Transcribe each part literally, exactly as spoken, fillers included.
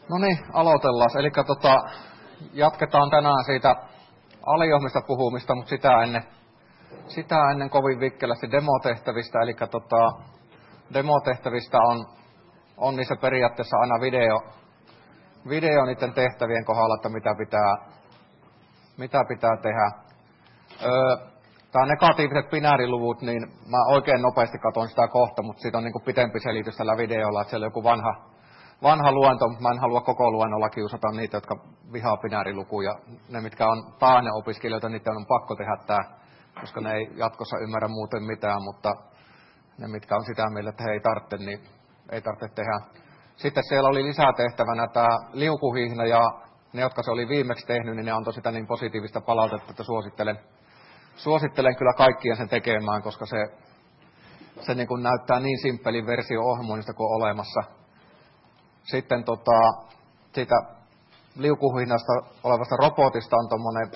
No niin, aloitellaan. Eli tota, jatketaan tänään siitä alijohmista puhumista, mutta sitä ennen, sitä ennen kovin vikkelästi demotehtävistä. Eli tota, demotehtävistä on, on niissä periaatteessa aina video, video niiden tehtävien kohdalla, että mitä pitää, mitä pitää tehdä. Öö, Tämä negatiiviset binääriluvut, niin mä oikein nopeasti katson sitä kohta, mutta siitä on niin kuin pitempi selitys tällä videolla, että siellä on joku vanha, vanha luento, mutta mä en halua koko luennolla kiusata niitä, jotka vihaa binäärilukuja. Ne, mitkä on taane-opiskelijoita, niitä on pakko tehdä tämä, koska ne ei jatkossa ymmärrä muuten mitään, mutta ne, mitkä on sitä mieltä, että he ei tarvitse, niin ei tarvitse tehdä. Sitten siellä oli lisätehtävänä tämä liukuhihna, ja ne, jotka se oli viimeksi tehnyt, niin ne antoi sitä niin positiivista palautetta, että suosittelen. Suosittelen kyllä kaikkien sen tekemään, koska se, se niin kuin näyttää niin simppelin versio ohjelmoinnista kuin on olemassa. Sitten tota, siitä liukuhihnasta olevasta robotista on tuommoinen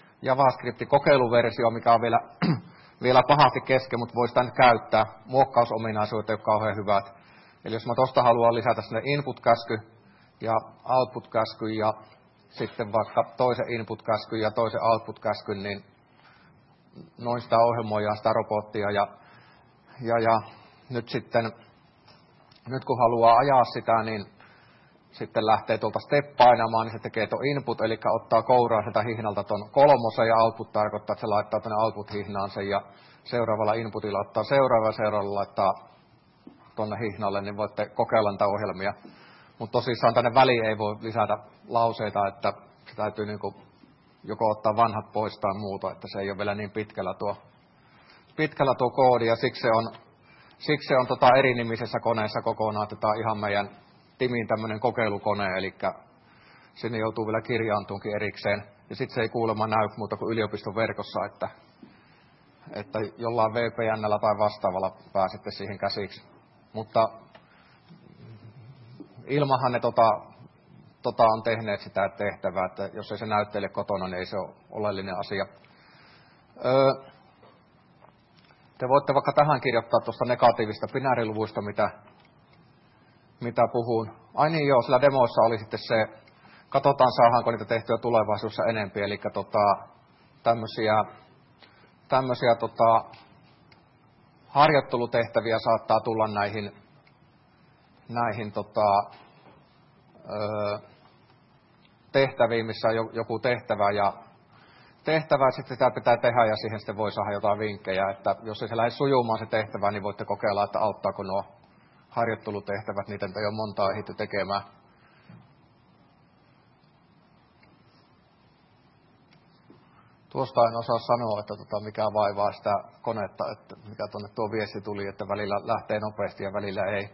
JavaScript-kokeiluversio, mikä on vielä, vielä pahasti kesken, mutta voi sitä nyt käyttää. Muokkausominaisuudet ei ole kauhean hyvät. Eli jos mä tuosta haluan lisätä sinne input-käsky ja output-käsky ja sitten vaikka toisen input-käskyn ja toisen output-käskyn, niin noin sitä ohjelmoidaan sitä robottia ja, ja, ja nyt sitten, nyt kun haluaa ajaa sitä, niin sitten lähtee tuolta step painamaan, niin se tekee tuon input, eli ottaa kouraa sitä hihnalta tuon kolmosen ja output tarkoittaa, että se laittaa tuonne output-hihnaan sen ja seuraavalla inputilla ottaa seuraava ja seuraavalla laittaa tuonne hihnalle, niin voitte kokeilla näitä ohjelmia. Mutta tosissaan tänne väliin ei voi lisätä lauseita, että se täytyy niinku joko ottaa vanhat pois tai muuta, että se ei ole vielä niin pitkällä tuo, pitkällä tuo koodi, ja siksi se on, siksi se on tota erinimisessä koneessa kokonaan, että tämä on ihan meidän timin tämmöinen kokeilukone, eli sinne joutuu vielä kirjaantuunkin erikseen, ja sitten se ei kuulemma näy muuta kuin yliopiston verkossa, että, että jollain V P N:llä tai vastaavalla pääsette siihen käsiksi, mutta ilmahan ne tota, Tota on tehneet sitä tehtävää, että jos ei se näy teille kotona, niin ei se ole oleellinen asia. Öö, te voitte vaikka tähän kirjoittaa tuosta negatiivista binääriluvuista, mitä, mitä puhun. Ai niin joo, sillä demoissa oli sitten se, katsotaan saadaanko niitä tehtyä tulevaisuudessa enempi, eli tota, tämmöisiä, tämmöisiä tota, harjoittelutehtäviä saattaa tulla näihin, näihin tota, öö, tehtäviin, missä on joku tehtävä ja tehtävä, sitten sitä pitää tehdä ja siihen sitten voi saada jotain vinkkejä, että jos ei se lähde sujumaan se tehtävä, niin voitte kokeilla, että auttaako nuo harjoittelutehtävät, niitä ei ole montaa ehditty tekemään. Tuosta en osaa sanoa, että tota, mikä vaivaa sitä konetta, että mikä tuonne tuo viesti tuli, että välillä lähtee nopeasti ja välillä ei.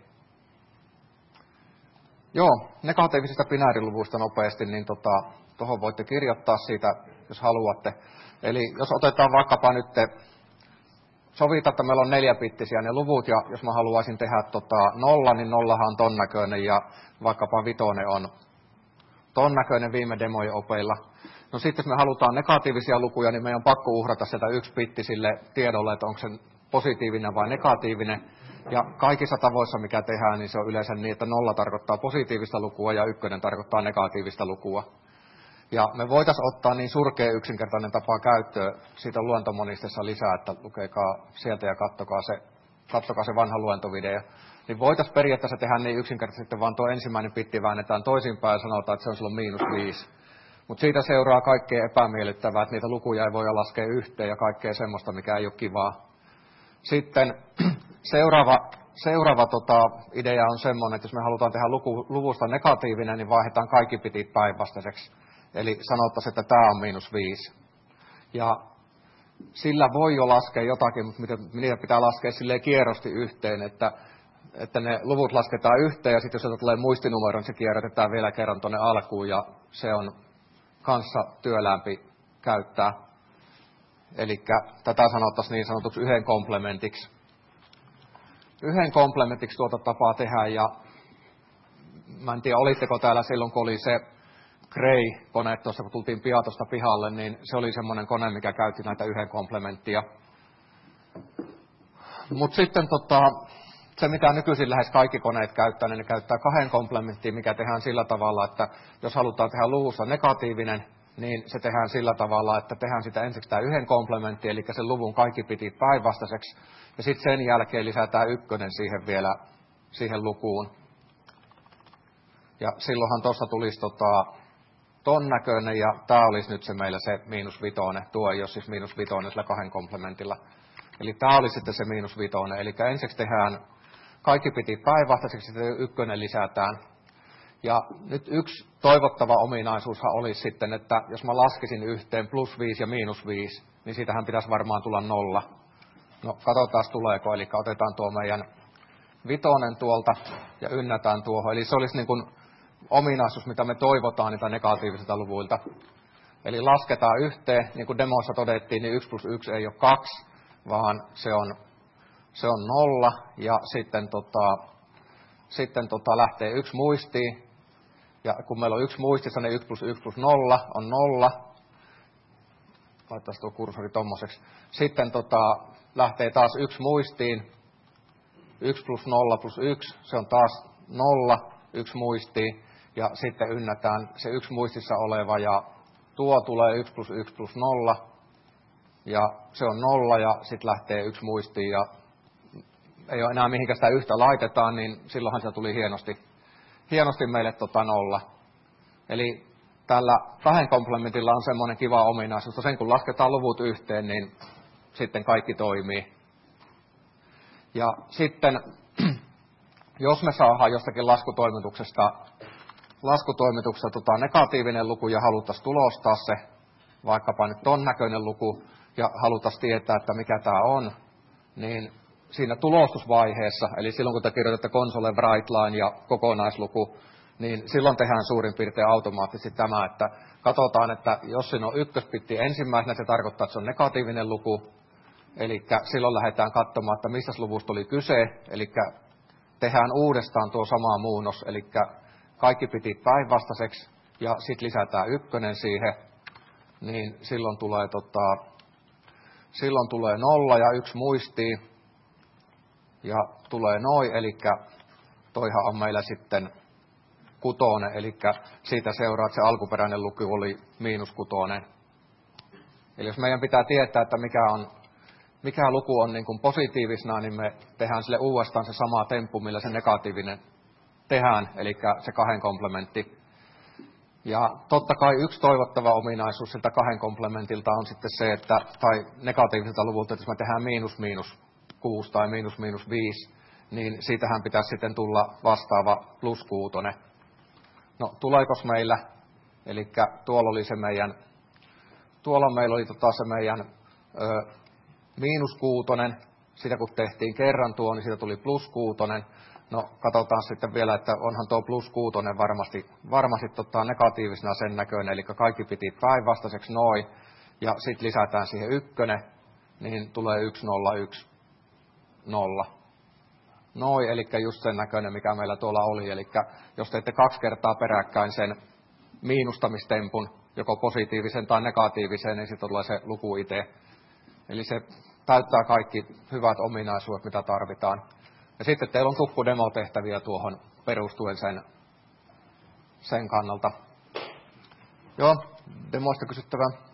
Joo, negatiivisista binääriluvuista nopeasti, niin tuohon tota, voitte kirjoittaa siitä, jos haluatte. Eli jos otetaan vaikkapa nyt, sovitaan, että meillä on neljäpittisiä ne luvut, ja jos mä haluaisin tehdä tota, nolla, niin nollahan on ton näköinen, ja vaikkapa vitonen on ton näköinen viime demojen opeilla. No sitten, jos me halutaan negatiivisia lukuja, niin meidän on pakko uhrata sieltä yksi bitti sille tiedolle, että onko se positiivinen vai negatiivinen. Ja kaikissa tavoissa, mikä tehdään, niin se on yleensä niin, että nolla tarkoittaa positiivista lukua ja ykkönen tarkoittaa negatiivista lukua. Ja me voitaisiin ottaa niin surkea yksinkertainen tapa käyttöön siitä luentomonistessa lisää, että lukekaa sieltä ja kattokaa se, kattokaa se vanha luentovideo. Niin voitaisiin periaatteessa tehdä niin yksinkertaisesti, vaan tuo ensimmäinen bitti väännetään toisinpäin ja sanotaan, että se on silloin miinus viisi. Mutta siitä seuraa kaikkea epämiellyttävää, että niitä lukuja ei voi laskea yhteen ja kaikkea semmoista, mikä ei ole kivaa. Sitten seuraava, seuraava tota, idea on semmoinen, että jos me halutaan tehdä luku, luvusta negatiivinen, niin vaihdetaan kaikki bitit päinvastaiseksi. Eli sanottaisiin, että tämä on miinus viisi. Ja sillä voi jo laskea jotakin, mutta niitä pitää laskea silleen kierrosti yhteen, että, että ne luvut lasketaan yhteen ja sitten jos sieltä tulee muistinumero, niin se kierrätetään vielä kerran tuonne alkuun ja se on kanssa työlämpi käyttää. Eli tätä sanottaisiin niin sanotuksi yhden komplementiksi. Yhden komplementiksi tuota tapaa tehdä, ja mä en tiedä, olitteko täällä silloin, kun oli se Cray-kone tuossa, kun tultiin Piatosta pihalle, niin se oli semmoinen kone, mikä käytti näitä yhden komplementtia. Mutta sitten tota, se, mitä nykyisin lähes kaikki koneet käyttää, niin ne käyttää kahden komplementtia, mikä tehdään sillä tavalla, että jos halutaan tehdä luvussa negatiivinen, niin se tehdään sillä tavalla, että tehdään sitä ensiksi tämä yhden komplementti, eli sen luvun kaikki piti päinvastaiseksi, ja sitten sen jälkeen lisätään ykkönen siihen vielä, siihen lukuun. Ja silloinhan tuossa tulisi tota, ton näköinen, ja tämä olisi nyt se meillä se miinus vitonen. Tuo ei ole siis miinus vitonen sillä kahden komplementilla. Eli tämä olisi sitten se miinus vitonen. Eli ensiksi tehdään kaikki piti päinvastaiseksi, sitten ykkönen lisätään. Ja nyt yksi toivottava ominaisuushan olisi sitten, että jos mä laskisin yhteen plus viisi ja miinus viisi, niin siitähän pitäisi varmaan tulla nolla. No katsotaan tuleeko, eli otetaan tuo meidän vitonen tuolta ja ynnätään tuohon. Eli se olisi niin kuin ominaisuus, mitä me toivotaan niitä negatiivisilta luvuilta. Eli lasketaan yhteen, niin kuin demoissa todettiin, niin yksi plus yksi ei ole kaksi, vaan se on, se on nolla, ja sitten, tota, sitten tota lähtee yksi muistiin, ja kun meillä on yksi muistissa, niin yksi plus yksi plus nolla on nolla. Laittaisi tuo kursori tommoseksi. Sitten tota, lähtee taas yksi muistiin, yksi plus nolla plus yksi, se on taas nolla, yksi muistiin, ja sitten ynnätään se yksi muistissa oleva, ja tuo tulee yksi plus yksi plus nolla, ja se on nolla, ja sitten lähtee yksi muistiin, ja ei ole enää mihinkä sitä yhtä laitetaan, niin silloinhan se tuli hienosti, hienosti meille tota nolla. Eli tällä kahden komplementilla on semmoinen kiva ominaisuus, että sen kun lasketaan luvut yhteen, niin sitten kaikki toimii. Ja sitten, jos me saadaan jostakin laskutoimituksesta, laskutoimituksesta tota negatiivinen luku ja haluttaisiin tulostaa se, vaikkapa nyt ton näköinen luku, ja haluttaisiin tietää, että mikä tämä on, niin siinä tulostusvaiheessa, eli silloin kun te kirjoitatte console write-line ja kokonaisluku, niin silloin tehdään suurin piirtein automaattisesti tämä, että katsotaan, että jos siinä on ykköspitti ensimmäisenä, se tarkoittaa, että se on negatiivinen luku, eli silloin lähdetään katsomaan, että mistä luvusta oli kyse, eli tehdään uudestaan tuo sama muunnos, eli kaikki piti päinvastaiseksi, ja sitten lisätään ykkönen siihen, niin silloin tulee, tota, silloin tulee nolla ja yksi muistii, ja tulee noin, eli toihan on meillä sitten kutonen, eli siitä seuraa, että se alkuperäinen luku oli miinus kutonen. Eli jos meidän pitää tietää, että mikä, on, mikä luku on niin kuin positiivisena, niin me tehdään sille uudestaan se sama temppu, millä se negatiivinen tehdään, eli se kahden komplementti. Ja totta kai yksi toivottava ominaisuus siltä kahden komplementilta on sitten se, että, tai negatiiviselta luvulta, että jos me tehdään miinus miinus kuusi tai miinus miinus viisi, niin siitähän pitäisi sitten tulla vastaava plus kuutonen. No, tuleekos meillä, eli tuolla oli se meidän, tuolla meillä oli tota se meidän ö, miinus kuutonen, sitä kun tehtiin kerran tuo, niin siitä tuli plus kuutonen. No, katsotaan sitten vielä, että onhan tuo plus kuutonen varmasti, varmasti tota negatiivisena sen näköinen, eli kaikki piti päinvastaiseksi noin, ja sitten lisätään siihen ykkönen, niin tulee yksi nolla yksi nolla. Noin, eli just sen näköinen, mikä meillä tuolla oli. Eli jos teette kaksi kertaa peräkkäin sen miinustamistempun, joko positiivisen tai negatiivisen, niin sitten tulee se luku itse. Eli se täyttää kaikki hyvät ominaisuudet, mitä tarvitaan. Ja sitten teillä on tukku demotehtäviä tuohon perustuen sen, sen kannalta. Joo, demoista kysyttävää.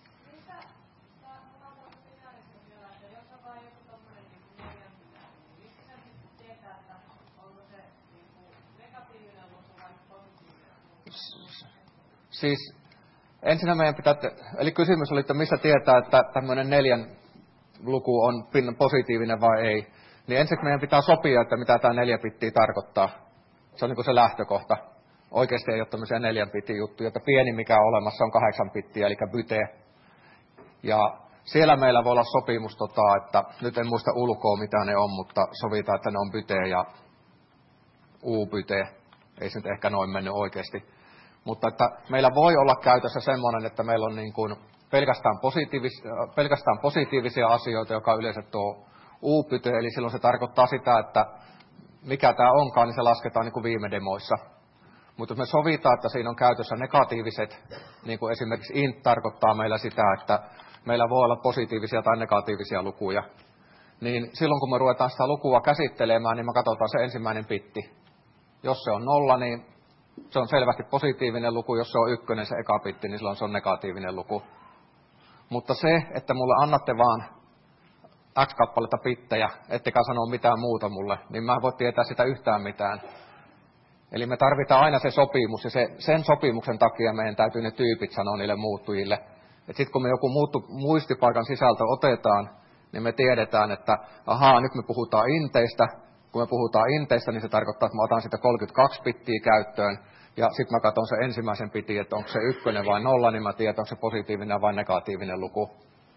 Siis ensinnä meidän pitää, eli kysymys oli, että mistä tietää, että tämmöinen neljän luku on positiivinen vai ei. Niin ensin meidän pitää sopia, että mitä tämä neljä pittiä tarkoittaa. Se on niin kuin se lähtökohta. Oikeasti ei ole tämmöisiä neljän pittiä juttuja, että pieni mikä on olemassa on kahdeksan pittiä, eli byte. Ja siellä meillä voi olla sopimus, tota, että nyt en muista ulkoa mitä ne on, mutta sovitaan, että ne on byte ja u-byte. Ei se nyt ehkä noin mennyt oikeasti. Mutta että meillä voi olla käytössä semmoinen, että meillä on niin kuin pelkästään, positiivis, pelkästään positiivisia asioita, joka yleensä tuo u-pyte, eli silloin se tarkoittaa sitä, että mikä tämä onkaan, niin se lasketaan niin kuin viime demoissa. Mutta jos me sovitaan, että siinä on käytössä negatiiviset, niin kuin esimerkiksi int tarkoittaa meillä sitä, että meillä voi olla positiivisia tai negatiivisia lukuja, niin silloin kun me ruvetaan sitä lukua käsittelemään, niin me katsotaan se ensimmäinen bitti. Jos se on nolla, niin se on selvästi positiivinen luku. Jos se on ykkönen, se eka bitti, niin silloin se on negatiivinen luku. Mutta se, että mulle annatte vaan X kappaletta bittejä, ettekä sano mitään muuta mulle, niin mä en voi tietää sitä yhtään mitään. Eli me tarvitaan aina se sopimus, ja se, sen sopimuksen takia meidän täytyy ne tyypit sanoa niille muuttujille. Sitten kun me joku muuttu, muistipaikan sisältö otetaan, niin me tiedetään, että ahaa, nyt me puhutaan inteistä. Kun me puhutaan inteistä, niin se tarkoittaa, että mä otan sitä kolmekymmentäkaksi bittiä käyttöön, ja sitten mä katson sen ensimmäisen bitin, että onko se ykkönen vai nolla, niin mä tiedän, onko se positiivinen vai negatiivinen luku.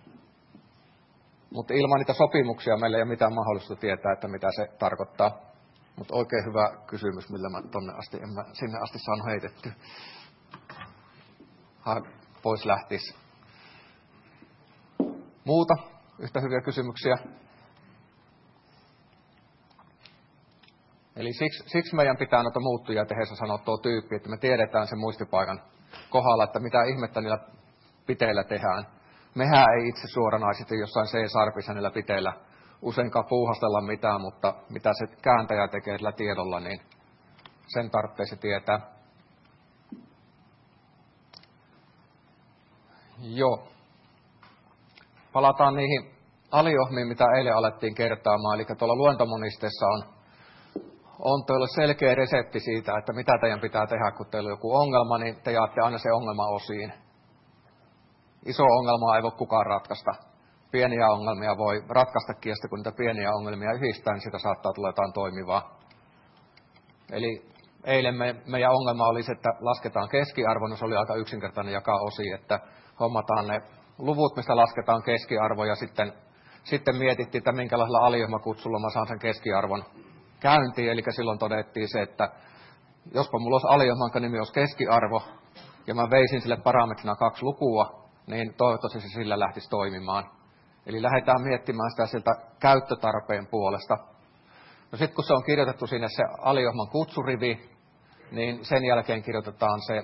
Mutta ilman niitä sopimuksia meillä ei ole mitään mahdollisuutta tietää, että mitä se tarkoittaa. Mutta oikein hyvä kysymys, millä mä tonne asti, en mä sinne asti saanut heitettyä. Ha, pois lähtisi. Muuta? Yhtä hyviä kysymyksiä? Eli siksi, siksi meidän pitää noita muuttujia tehdessä sanoa tuo tyyppi, että me tiedetään sen muistipaikan kohdalla, että mitä ihmettä niillä piteillä tehdään. Mehän ei itse suoranaisesti jossain C-sarpissa niillä piteillä useinkaan puuhastella mitään, mutta mitä se kääntäjä tekee sillä tiedolla, niin sen tarvitsee se tietää. Joo. Palataan niihin aliohmiin, mitä eilen alettiin kertaamaan. Eli tuolla luentomonisteessa on, on teille selkeä resepti siitä, että mitä teidän pitää tehdä, kun teillä on joku ongelma, niin te jaatte aina se ongelma osiin. Iso ongelma ei voi kukaan ratkaista. Pieniä ongelmia voi ratkaistakin, ja sitten kun niitä pieniä ongelmia yhdistää, niin siitä saattaa tulla jotain toimivaa. Eli eilen me, meidän ongelma oli se, että lasketaan keskiarvo, no se oli aika yksinkertainen jakaa osiin, että hommataan ne luvut, mistä lasketaan keskiarvo, ja sitten, sitten mietittiin, että minkälaisella aliohmakutsulla mä saan sen keskiarvon käyntiin, eli silloin todettiin se, että jospa mulla olisi aliohman, jonka nimi olisi keskiarvo, ja mä veisin sille parametrina kaksi lukua, niin toivottavasti se sillä lähtisi toimimaan. Eli lähdetään miettimään sitä siltä käyttötarpeen puolesta. No sitten kun se on kirjoitettu sinne se aliohman kutsurivi, niin sen jälkeen kirjoitetaan se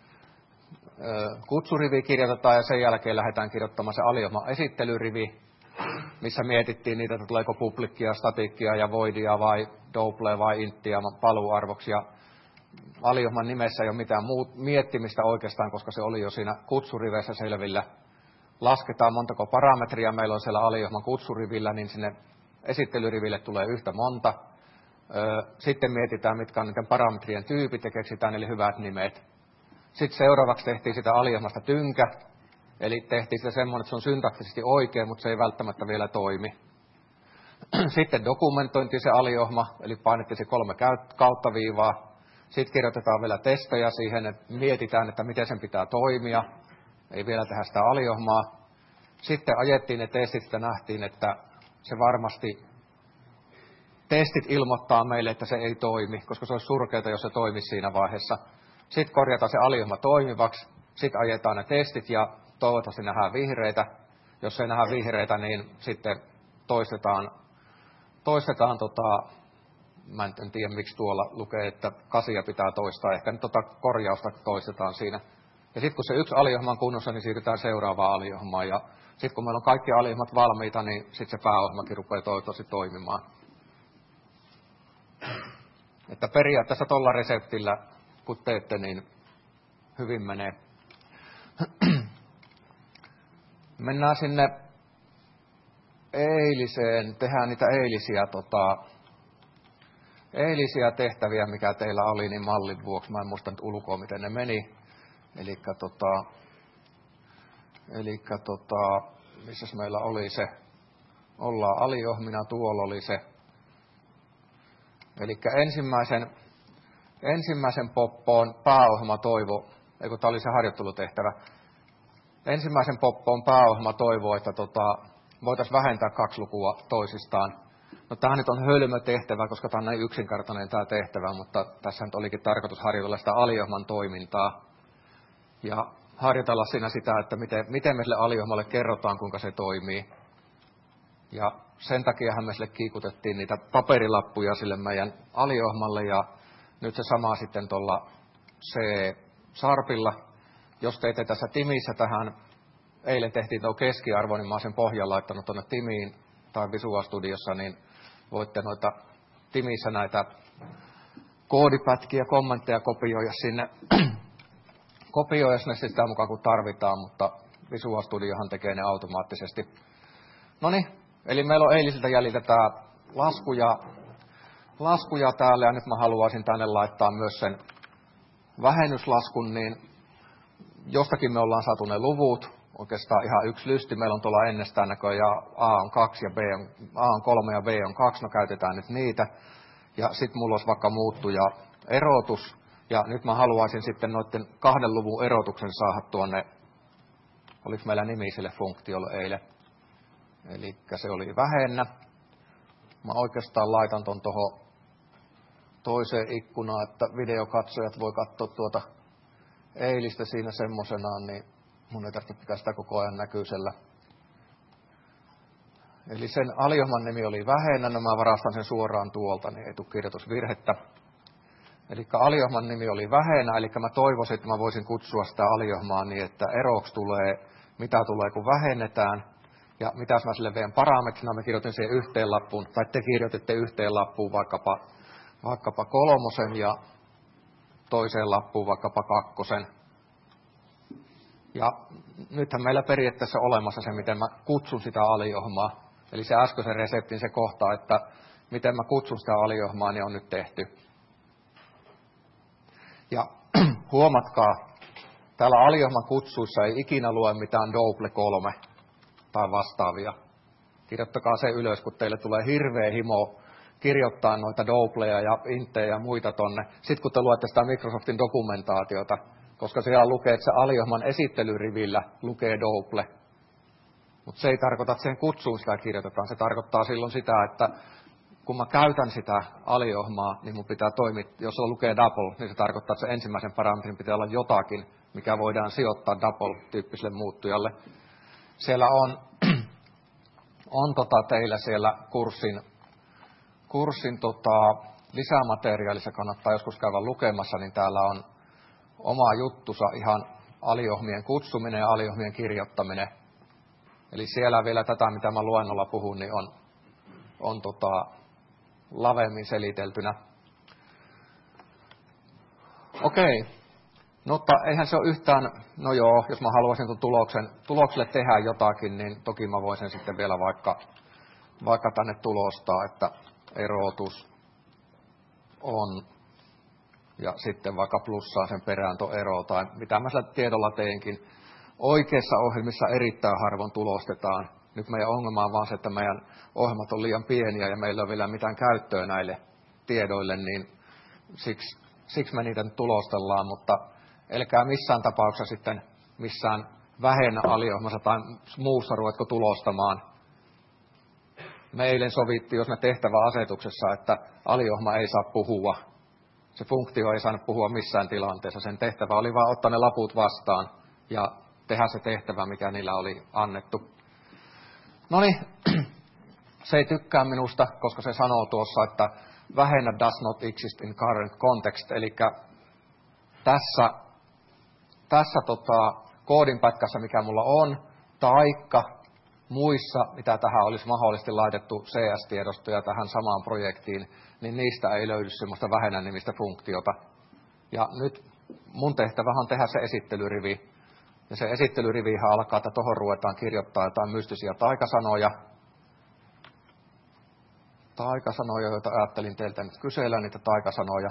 ö, kutsurivi kirjoitetaan ja sen jälkeen lähdetään kirjoittamaan se aliohman esittelyrivi, missä mietittiin niitä, että tuleeko publikkia, statikkia ja voidia vai double vai inttiä paluuarvoksi. Ja aliohman nimessä ei ole mitään muut miettimistä oikeastaan, koska se oli jo siinä kutsuriveissä selvillä. Lasketaan montako parametria meillä on siellä aliohman kutsurivillä, niin sinne esittelyriville tulee yhtä monta. Sitten mietitään, mitkä on niiden parametrien tyypit ja keksitään niille hyvät nimet. Sitten seuraavaksi tehtiin sitä aliohmasta tynkä, eli tehtiin sitä semmoinen, että se on syntaktisesti oikein, mutta se ei välttämättä vielä toimi. Sitten dokumentointi se aliohma, eli painettiin se kolme kautta viivaa. Sitten kirjoitetaan vielä testejä siihen, että mietitään, että miten sen pitää toimia. Ei vielä tehdä sitä aliohmaa. Sitten ajettiin ne testit, että nähtiin, että se varmasti testit ilmoittaa meille, että se ei toimi, koska se olisi surkeata, jos se toimisi siinä vaiheessa. Sitten korjataan se aliohma toimivaksi. Sitten ajetaan ne testit ja toivottavasti nähdään vihreitä. Jos ei nähdä vihreitä, niin sitten toistetaan, toistetaan tota, mä en tiedä miksi tuolla lukee, että kasia pitää toistaa. Ehkä nyt tota korjausta toistetaan siinä. Ja sitten kun se yksi aliohma on kunnossa, niin siirrytään seuraavaan aliohmaan. Ja sitten kun meillä on kaikki aliohmat valmiita, niin sitten se pääohjelmakin rupeaa toivottavasti toimimaan. Että periaatteessa tuolla reseptillä, kun teette, niin hyvin menee. Mennään sinne eiliseen, tehdään niitä eilisiä, tota, eilisiä tehtäviä, mikä teillä oli, niin mallin vuoksi. Mä en muista nyt ulkoa, miten ne meni. Elikkä tota, elikkä tota, missäs meillä oli se, ollaan aliohmina, tuolla oli se. Elikkä ensimmäisen, ensimmäisen poppoon pääohjelma toivo, eikö tämä oli se harjoittelutehtävä. Ensimmäisen poppoon pääohjelma toivoo, että tota, voitaisiin vähentää kaksi lukua toisistaan. No tämä nyt on hölmö tehtävä, koska tämä on näin yksinkertainen tämä tehtävä, mutta tässä nyt olikin tarkoitus harjoitella sitä aliohman toimintaa. Ja harjoitella siinä sitä, että miten, miten me sille aliohmalle kerrotaan, kuinka se toimii. Ja sen takiahan me sille kiikutettiin niitä paperilappuja sille meidän aliohmalle, ja nyt se sama sitten tuolla C-sarpilla. Jos teette tässä Timissä tähän, eilen tehtiin tuo keskiarvo, niin mä oon sen pohjan laittanut tuonne Timiin tai Visual Studiossa, niin voitte noita Timissä näitä koodipätkiä, kommentteja kopioida sinne, kopioida sinne sitä mukaan kun tarvitaan, mutta Visual Studiohan tekee ne automaattisesti. Noniin, eli meillä on eilisiltä jäljiltä tämä laskuja, laskuja täällä, ja nyt mä haluaisin tänne laittaa myös sen vähennyslaskun, niin jostakin me ollaan saatu ne luvut, oikeastaan ihan yksi lysti, meillä on tuolla ennestään näköjään A on kaksi ja B on, A on kolme ja B on kaksi, no käytetään nyt niitä. Ja sitten mulla olisi vaikka muuttuja erotus, ja nyt mä haluaisin sitten noiden kahden luvun erotuksen saada tuonne, oliko meillä nimi sille funktiolle eilen, eli se oli vähennä. Mä oikeastaan laitan ton tuohon toiseen ikkunaan, että videokatsojat voi katsoa tuota eilistä siinä semmoisenaan, niin mun ei tarvitse pitää sitä koko ajan näkyisellä. Eli sen aliohman nimi oli vähennä, no mä varastan sen suoraan tuolta, niin ei tule kirjoitusvirhettä. Eli aliohman nimi oli vähennä, eli mä toivoisin, että mä voisin kutsua sitä aliohmaa niin, että eroksi tulee, mitä tulee kun vähennetään. Ja mitäs mä sille vien parametrina, mä kirjoitin siihen yhteen lappuun, tai te kirjoititte yhteen lappuun vaikkapa, vaikkapa kolmosen ja toiseen lappuun vaikkapa kakkosen. Ja nythän meillä periaatteessa on olemassa se, miten mä kutsun sitä aliohmaa. Eli se äskeisen reseptin se kohta, että miten mä kutsun sitä aliohmaa, niin on nyt tehty. Ja huomatkaa, täällä aliohman kutsuissa ei ikinä lue mitään double kolme tai vastaavia. Kirjoittakaa se ylös, kun teille tulee hirveä himo kirjoittaa noita doubleja ja intejä ja muita tonne. Sitten kun te luette sitä Microsoftin dokumentaatiota, koska siellä lukee, että se aliohman esittelyrivillä lukee double. Mutta se ei tarkoita, että sen kutsuun sitä kirjoitetaan. Se tarkoittaa silloin sitä, että kun mä käytän sitä aliohmaa, niin mun pitää toimia, jos se lukee double, niin se tarkoittaa, että se ensimmäisen parametrin pitää olla jotakin, mikä voidaan sijoittaa double-tyyppiselle muuttujalle. Siellä on, on tota teillä siellä kurssin, kurssin tota lisämateriaalissa, kannattaa joskus käydä lukemassa, niin täällä on oma juttusa ihan aliohmien kutsuminen ja aliohmien kirjoittaminen. Eli siellä vielä tätä, mitä mä luennolla puhun, niin on, on tota, lavemmin seliteltynä. Okei, no, mutta eihän se ole yhtään, no joo, jos mä haluaisin tuon tuloksen, tulokselle tehdä jotakin, niin toki mä voisin sitten vielä vaikka, vaikka tänne tulostaa, että erotus on, ja sitten vaikka plussaa sen perään tuon ero, tai mitä mä sillä tiedolla teenkin. Oikeissa ohjelmissa erittäin harvoin tulostetaan. Nyt meidän ongelma on vaan se, että meidän ohjelmat on liian pieniä ja meillä ei ole vielä mitään käyttöä näille tiedoille, niin siksi, siksi me niitä nyt tulostellaan, mutta älkää missään tapauksessa sitten missään vähennä aliohmassa tai muussa ruvetko tulostamaan. Me eilen sovittiin, jos me tehtäväasetuksessa, että aliohma ei saa puhua. Se funktio ei saanut puhua missään tilanteessa. Sen tehtävä oli vaan ottaa ne laput vastaan ja tehdä se tehtävä, mikä niillä oli annettu. Noniin, se ei tykkää minusta, koska se sanoo tuossa, että vähennä does not exist in current context. Eli tässä, tässä tota, koodinpätkässä, mikä mulla on, taikka muissa, mitä tähän olisi mahdollisesti laitettu C S-tiedostoja tähän samaan projektiin, niin niistä ei löydy semmoista vähennän nimistä funktiota. Ja nyt mun tehtävä on tehdä se esittelyrivi. Ja se esittelyrivihän alkaa, että tuohon ruvetaan kirjoittaa jotain mystisiä taikasanoja. Taikasanoja, joita ajattelin teiltä nyt kysellä, niitä taikasanoja.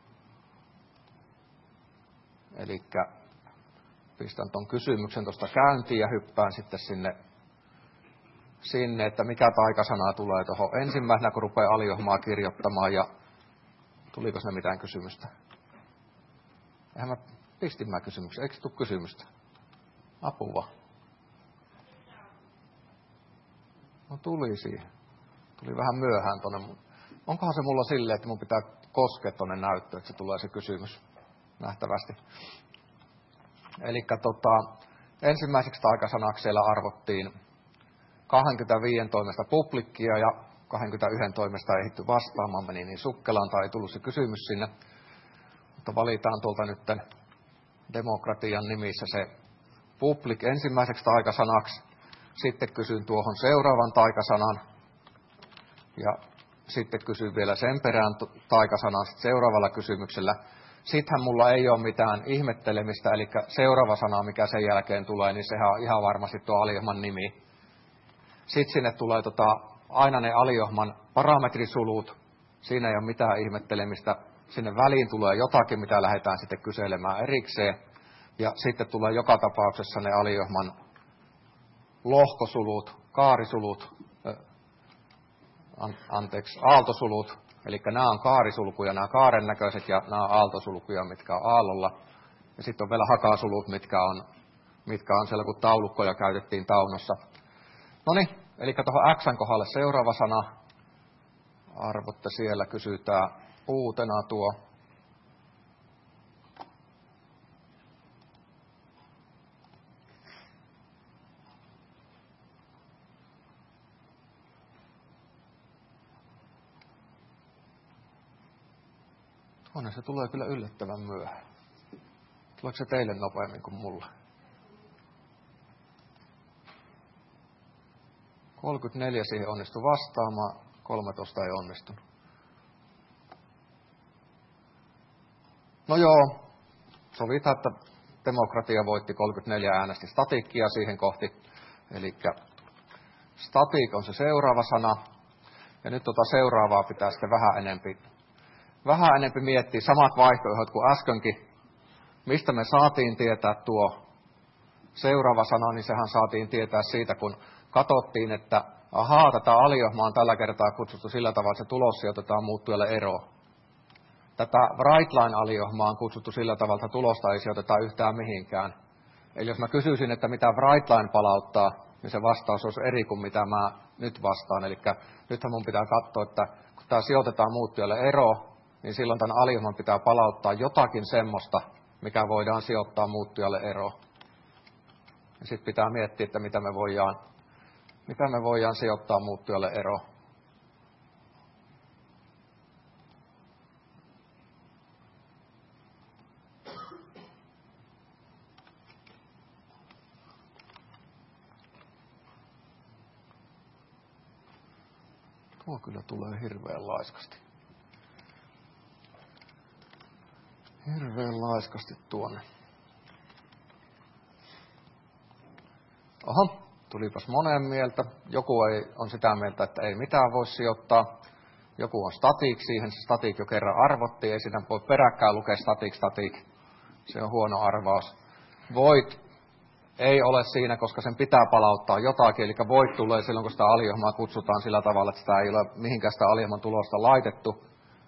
Eli pistän tuon kysymyksen tuosta käyntiin ja hyppään sitten sinne, sinne, että mikä taikasana tulee tuohon ensimmäisenä, kun rupeaa aliohmaa kirjoittamaan. Ja tuliko sinne mitään kysymystä? Eihän mä pistin mä kysymyksen. Eikö tule kysymystä? Apua. No tuli siihen. Tuli vähän myöhään tuonne. Onkohan se mulla silleen, että mun pitää koskea tuonne näyttöön, että se tulee se kysymys nähtävästi. Eli tota, ensimmäiseksi taikasanaksi siellä arvottiin kaksikymmentäviisi toimesta publikkia ja kaksikymmentäyksi toimesta ei ehditty vastaamaan, meni niin sukkelaan tai ei tullut se kysymys sinne. Mutta valitaan tuolta nyt demokratian nimissä se public ensimmäiseksi taikasanaksi. Sitten kysyn tuohon seuraavan taikasanan. Ja sitten kysyn vielä sen perään taikasanan seuraavalla kysymyksellä. Sittenhän mulla ei ole mitään ihmettelemistä, eli seuraava sana, mikä sen jälkeen tulee, niin sehän on ihan varmasti tuo aliohman nimi. Sitten sinne tulee tota, aina ne aliohman parametrisulut. Siinä ei ole mitään ihmettelemistä. Sinne väliin tulee jotakin, mitä lähdetään sitten kyselemään erikseen. Ja sitten tulee joka tapauksessa ne aliohman lohkosulut, kaarisulut, äh, anteeksi, aaltosulut. Eli nämä on kaarisulkuja, nämä kaaren näköiset, ja nämä on aaltosulkuja, mitkä on aallolla. Ja sitten on vielä hakasulut, mitkä on, mitkä on siellä, kun taulukkoja käytettiin taunossa. No niin, eli tuohon X:n kohdalle seuraava sana. Arvotte siellä kysytään uutena tuo. Tuonne se tulee kyllä yllättävän myöhään. Tuleeko se teille nopeammin kuin mulla? kolmekymmentäneljä siihen onnistui vastaamaan, kolmetoista ei onnistunut. No joo, sovitaan, että demokratia voitti, kolmekymmentäneljä äänesti statiikkia siihen kohti. Eli statik on se seuraava sana. Ja nyt tuota seuraavaa pitää sitten vähän enempi, vähän enempi miettiä. Samat vaihtoehdot kuin äskenkin. Mistä me saatiin tietää tuo seuraava sana, niin sehän saatiin tietää siitä, kun katsottiin, että ahaa, tätä aliohmaa on tällä kertaa kutsuttu sillä tavalla, että se tulos sijoitetaan muuttujalle eroon. Tätä Brightline-aliohmaa on kutsuttu sillä tavalla, että tulosta ei sijoiteta yhtään mihinkään. Eli jos mä kysyisin, että mitä Brightline palauttaa, niin se vastaus olisi eri kuin mitä mä nyt vastaan. Eli nythän mun pitää katsoa, että kun tämä sijoitetaan muuttujalle eroon, niin silloin tämän aliohman pitää palauttaa jotakin semmoista, mikä voidaan sijoittaa muuttujalle eroon. Ja sitten pitää miettiä, että mitä me voidaan, mitä me voidaan sijoittaa muuttujalle eroon. Tuo kyllä tulee hirveän laiskasti. Hirveän laiskasti tuonne. Oho, tulipas monen mieltä. Joku ei, on sitä mieltä, että ei mitään voi sijoittaa. Joku on statik, siihen se statik jo kerran arvotti. Ei sitä voi peräkkäin lukea statik, statik. Se on huono arvaus. Voit ei ole siinä, koska sen pitää palauttaa jotakin. Eli voit tulee silloin, kun sitä aliohmaa kutsutaan sillä tavalla, että sitä ei ole mihinkään sitä aliohman tulosta laitettu.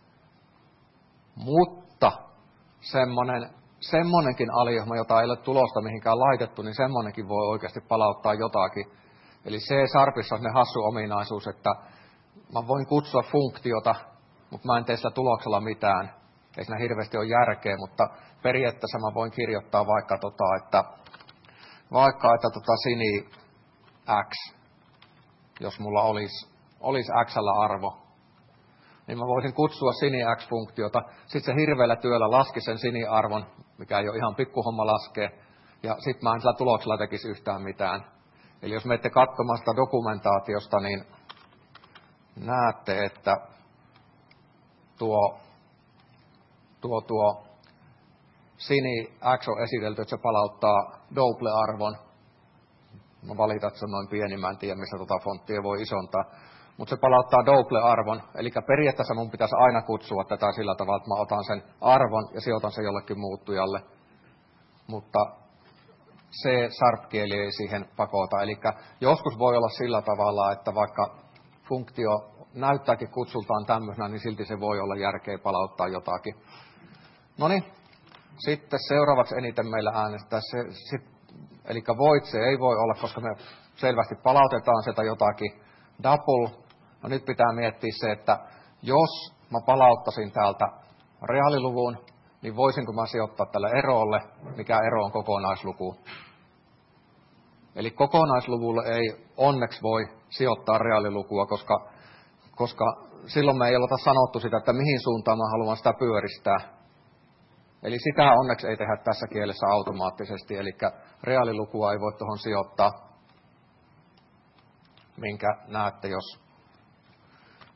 Mutta semmoinen, semmoinenkin aliohma, jota ei ole tulosta mihinkään laitettu, niin semmoinenkin voi oikeasti palauttaa jotakin. Eli C-sharpissa on ne hassu ominaisuus, että mä voin kutsua funktiota, mutta mä en tee sillä tuloksella mitään. Ei siinä hirveästi ole järkeä, mutta periaatteessa mä voin kirjoittaa vaikka, tota, että, vaikka että tota sini x, jos mulla olisi, olisi x:llä arvo, niin mä voisin kutsua sini x-funktiota. Sitten se hirveällä työllä laski sen sini-arvon, mikä ei ole ihan pikkuhomma laskea, ja sitten mä en sillä tuloksella tekisi yhtään mitään. Eli jos menette katsomaan sitä dokumentaatiosta, niin näette, että tuo, tuo, tuo sini x on esitelty, että se palauttaa double-arvon. Mä valitan, että se on noin pieni, mä en tiedä, missä tuota fonttia voi isontaa. Mutta se palauttaa double-arvon, eli periaatteessa mun pitäisi aina kutsua tätä sillä tavalla, että mä otan sen arvon ja sijoitan sen jollekin muuttujalle. Mutta se sharp-kieli ei siihen pakota. Eli joskus voi olla sillä tavalla, että vaikka funktio näyttääkin kutsultaan tämmöisenä, niin silti se voi olla järkeä palauttaa jotakin. No niin, sitten seuraavaksi eniten meillä äänestää se, sit, eli void se ei voi olla, koska me selvästi palautetaan sieltä jotakin. Double. No nyt pitää miettiä se, että jos mä palauttaisin täältä reaaliluvun, niin voisinko mä sijoittaa tälle erolle, mikä ero on kokonaisluku. Eli kokonaisluvulle ei onneksi voi sijoittaa reaalilukua, koska, koska silloin me ei oleta sanottu sitä, että mihin suuntaan mä haluan sitä pyöristää. Eli sitä onneksi ei tehdä tässä kielessä automaattisesti, eli reaalilukua ei voi tuohon sijoittaa, minkä näette, jos,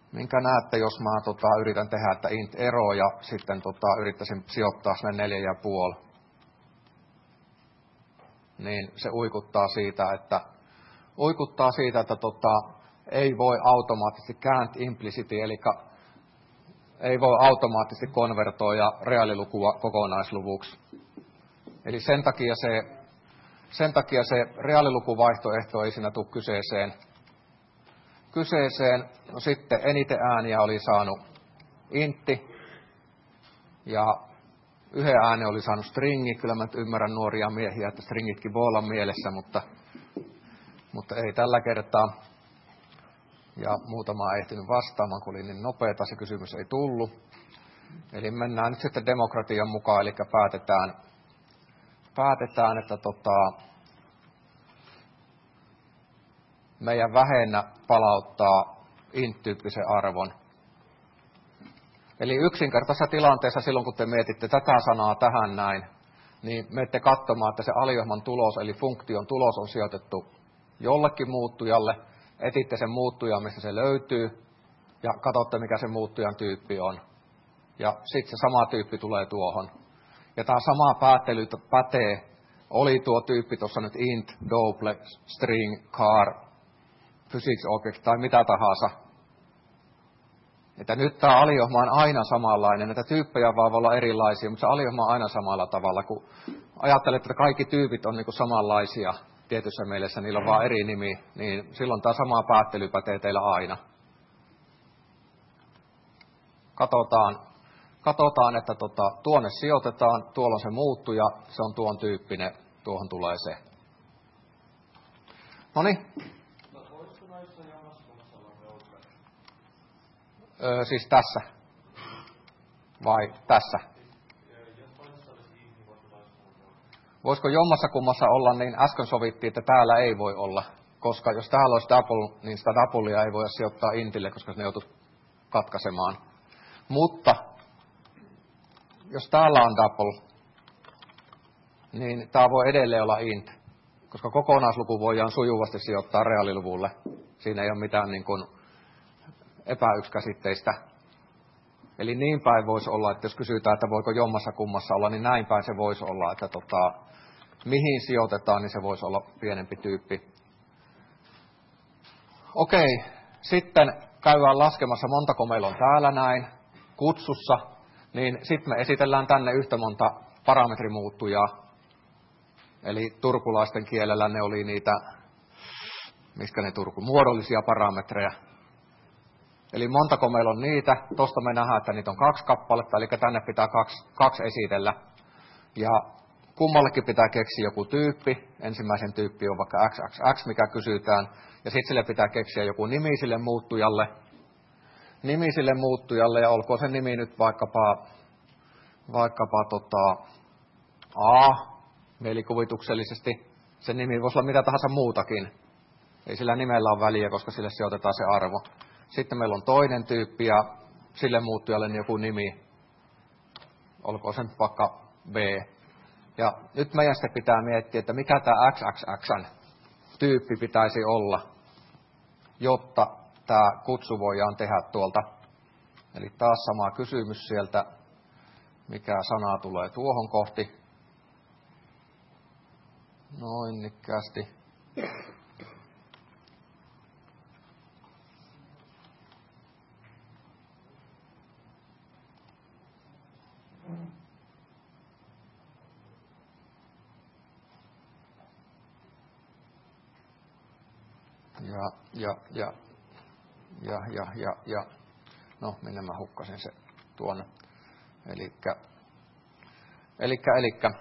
minkä näette, jos mä tota, yritän tehdä, että int ero ja sitten tota, yrittäisin sijoittaa sinne neljä ja puoli. Niin se uikuttaa siitä, että, uikuttaa siitä, että tota, ei voi automaattisesti can't implicity, eli ei voi automaattisesti konvertoida reaalilukua kokonaisluvuksi. Eli sen takia se, sen takia se reaalilukuvaihtoehto ei siinä tule kyseeseen. Kyseeseen, no sitten eniten ääniä oli saanut intti ja yhden äänen oli saanut stringi. Kyllä mä ymmärrän nuoria miehiä, että stringitkin voi olla mielessä, mutta, mutta ei tällä kertaa. Ja muutama ei ehtinyt vastaamaan, kun oli niin nopeata, se kysymys ei tullut. Eli mennään nyt sitten demokratian mukaan, eli päätetään, päätetään että tota, meidän vähennä palauttaa int-tyyppisen arvon. Eli yksinkertaisessa tilanteessa silloin, kun te mietitte tätä sanaa tähän näin, niin menette katsomaan, että se aliohjelman tulos, eli funktion tulos on sijoitettu jollekin muuttujalle, etitte sen muuttujan, mistä se löytyy, ja katsotte, mikä se muuttujan tyyppi on. Ja sitten se sama tyyppi tulee tuohon. Ja tämä sama päättely pätee, oli tuo tyyppi tuossa nyt int, double, string, char, physics object tai mitä tahansa. Että nyt tämä aliohjelma on aina samanlainen, näitä tyyppejä vaan voi olla erilaisia, mutta se aliohjelma on aina samalla tavalla, kun ajattelet, että kaikki tyypit on niinku samanlaisia tietyssä mielessä, niillä on vaan eri nimi, niin silloin tämä sama päättely pätee teillä aina. Katsotaan, katsotaan että tota, tuonne sijoitetaan, tuolla on se muuttuja, se on tuon tyyppinen, tuohon tulee se. Noniin. Öö, siis tässä. Vai tässä? Voisiko jommassa kummassa olla, niin äsken sovittiin, että täällä ei voi olla. Koska jos täällä olisi double, niin sitä doublea ei voida sijoittaa intille, koska ne joutuisi katkaisemaan. Mutta jos täällä on double, niin tämä voi edelleen olla int. Koska kokonaisluku voidaan sujuvasti sijoittaa reaaliluvulle. Siinä ei ole mitään niin kuin epäyksikäsitteistä. Eli niin päin voisi olla, että jos kysytään, että voiko jommassa kummassa olla, niin näin päin se voisi olla, että tota, mihin sijoitetaan, niin se voisi olla pienempi tyyppi. Okei, sitten käydään laskemassa, montako meillä on täällä näin kutsussa, niin sitten me esitellään tänne yhtä monta parametrimuuttujaa. Eli turkulaisten kielellä ne oli niitä, miskä ne turku, muodollisia parametreja. Eli montako meillä on niitä, tuosta me nähdään, että niitä on kaksi kappaletta, eli tänne pitää kaksi, kaksi esitellä. Ja kummallekin pitää keksiä joku tyyppi, ensimmäisen tyyppi on vaikka X X X, mikä kysytään, ja sitten sille pitää keksiä joku nimi sille muuttujalle. Nimi sille muuttujalle, ja olkoon se nimi nyt vaikkapa, vaikkapa tota, A, mielikuvituksellisesti. Se nimi voisi olla mitä tahansa muutakin. Ei sillä nimellä ole väliä, koska sille sijoitetaan se arvo. Sitten meillä on toinen tyyppi ja sille muuttujalle joku nimi, olkoon se vaikka B. Ja nyt meidän sitten pitää miettiä, että mikä tämä X X X:n tyyppi pitäisi olla, jotta tämä kutsu voidaan tehdä tuolta. Eli taas sama kysymys sieltä, mikä sana tulee tuohon kohti. Noin nikkäästi. Ja, ja, ja, ja, ja, ja, ja, no minne mä hukkasin se tuonne. Elikkä, elikkä, elikkä,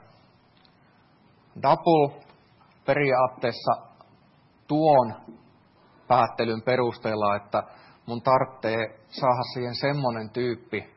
double periaatteessa tuon päättelyn perusteella, että mun tarvitsee saada siihen semmonen tyyppi,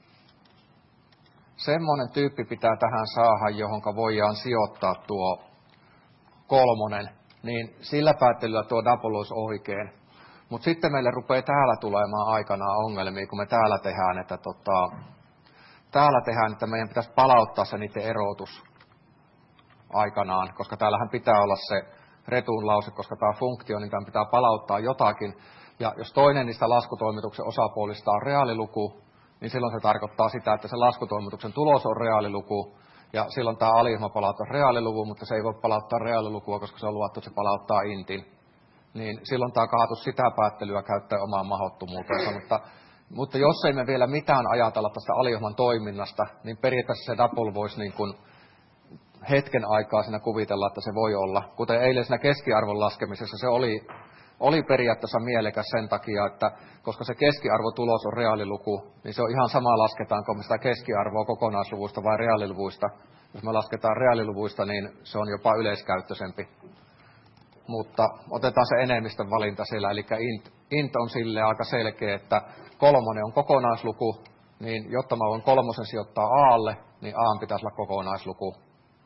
semmonen tyyppi pitää tähän saada, johonka voidaan sijoittaa tuo kolmonen. Niin sillä päättelyllä tuo double olisi oikein. Mutta sitten meille rupeaa täällä tulemaan aikanaan ongelmia, kun me täällä tehdään, että, tota, täällä tehdään, että meidän pitäisi palauttaa se niiden erotus aikanaan, koska täällähän pitää olla se return lause, koska tämä funktio, niin tämän pitää palauttaa jotakin. Ja jos toinen niistä laskutoimituksen osapuolista on reaaliluku, niin silloin se tarkoittaa sitä, että se laskutoimituksen tulos on reaaliluku, ja silloin tämä alijohma palauttaa reaaliluvun, mutta se ei voi palauttaa reaalilukua, koska se on luvattu, että se palauttaa intin. Niin silloin tämä kaatus sitä päättelyä käyttää omaan mahdottomuutensa, mutta, mutta jos ei me vielä mitään ajatella tästä alijohman toiminnasta, niin periaatteessa se double voisi niin kuin hetken aikaa siinä kuvitella, että se voi olla. Kuten eilen siinä keskiarvon laskemisessa se oli, oli periaatteessa mielekäs sen takia, että koska se keskiarvotulos on reaaliluku, niin se on ihan sama lasketaanko me sitä keskiarvoa kokonaisluvuista vai reaaliluvuista. Jos me lasketaan reaaliluvuista, niin se on jopa yleiskäyttöisempi. Mutta otetaan se enemmistön valinta siellä, eli int, int on sille aika selkeä, että kolmonen on kokonaisluku, niin jotta mä voin kolmosen sijoittaa A:lle, niin A pitäisi olla kokonaisluku.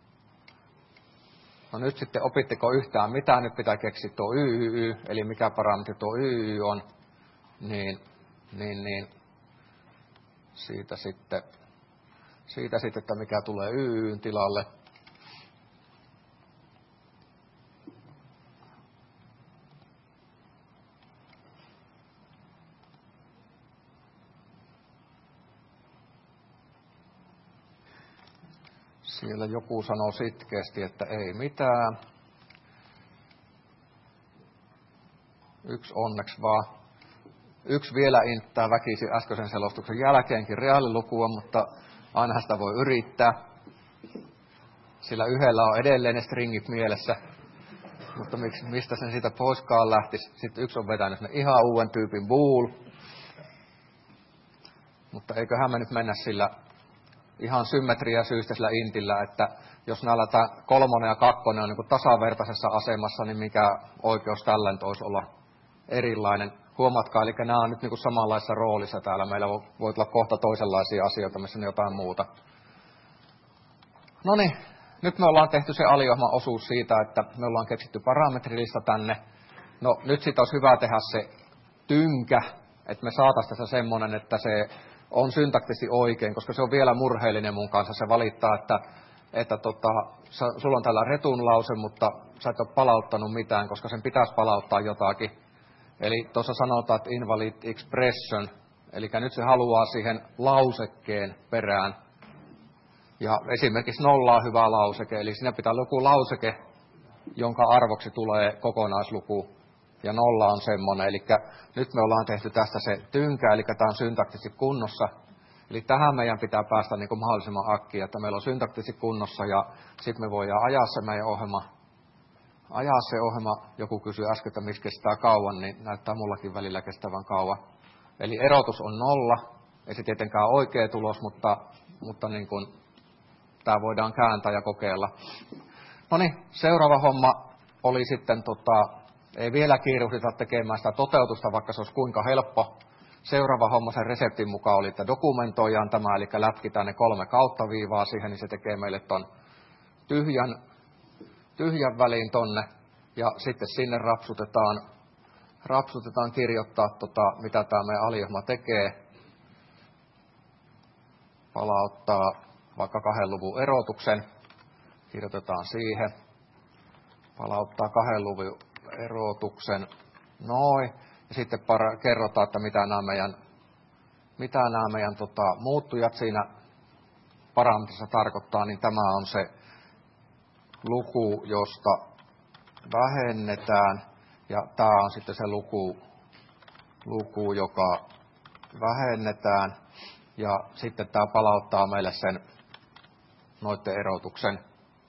No nyt sitten opitteko yhtään, mitä nyt pitää keksiä tuo Y Y Y, eli mikä parametri tuo Y Y Y on, niin, niin, niin siitä sitten, siitä sitten, että mikä tulee Y Y Y:n tilalle. Siellä joku sanoo sitkeästi, että ei mitään. Yksi onneksi vaan. Yksi vielä inttää väkisi äskeisen selostuksen jälkeenkin reaalilukua, mutta aina sitä voi yrittää. Sillä yhdellä on edelleen ne stringit mielessä, mutta mistä sen siitä poiskaan lähtisi. Sitten yksi on vetänyt ne ihan uuden tyypin bool. Mutta eiköhän me nyt mennä sillä ihan symmetria syystä sillä intillä, että jos näillä tämä kolmonen ja kakkonen on niin kuin tasavertaisessa asemassa, niin mikä oikeus tällä nyt olisi olla erilainen. Huomatkaa, eli nämä on nyt niin kuin samanlaisessa roolissa täällä. Meillä voi olla kohta toisenlaisia asioita, missä on jotain muuta. No niin, nyt me ollaan tehty se alijohman osuus siitä, että me ollaan keksitty parametrilista tänne. No nyt sitten olisi hyvä tehdä se tynkä, että me saataisiin tässä semmoinen, että se on syntaktisesti oikein, koska se on vielä murheellinen mun kanssa. Se valittaa, että, että tota, sulla on tällä retun lause, mutta sä et ole palauttanut mitään, koska sen pitäisi palauttaa jotakin. Eli tuossa sanotaan, että invalid expression, eli nyt se haluaa siihen lausekkeen perään. Ja esimerkiksi nolla on hyvä lauseke, eli siinä pitää olla joku lauseke, jonka arvoksi tulee kokonaisluku. Ja nolla on semmoinen, eli nyt me ollaan tehty tästä se tynkä, eli tämä on syntaktisesti kunnossa. Eli tähän meidän pitää päästä niin kuin mahdollisimman äkkiä, että meillä on syntaktisesti kunnossa ja sitten me voidaan ajaa se meidän ohjelma. Ajaa se ohjelma, joku kysyi äsken, että miksi kestää kauan, niin näyttää mullakin välillä kestävän kauan. Eli erotus on nolla, ei se tietenkään ole oikea tulos, mutta, mutta niin kuin, tämä voidaan kääntää ja kokeilla. No niin, seuraava homma oli sitten tota, ei vielä kiiruhdita tekemään sitä toteutusta, vaikka se olisi kuinka helppo. Seuraava homma sen reseptin mukaan oli, että dokumentoidaan tämä, eli lätkitään ne kolme kauttaviivaa siihen, niin se tekee meille ton tyhjän, tyhjän väliin tonne. Ja sitten sinne rapsutetaan, rapsutetaan kirjoittaa, tota, mitä tämä meidän alijohma tekee. Palauttaa vaikka kahden luvun erotuksen. Kirjoitetaan siihen. Palauttaa kahden luvun erotuksen noin, ja sitten para, kerrotaan, että mitä nämä meidän, mitä nämä meidän tota, muuttujat siinä parametrissa tarkoittaa, niin tämä on se luku, josta vähennetään, ja tämä on sitten se luku, luku joka vähennetään, ja sitten tämä palauttaa meille sen noiden erotuksen.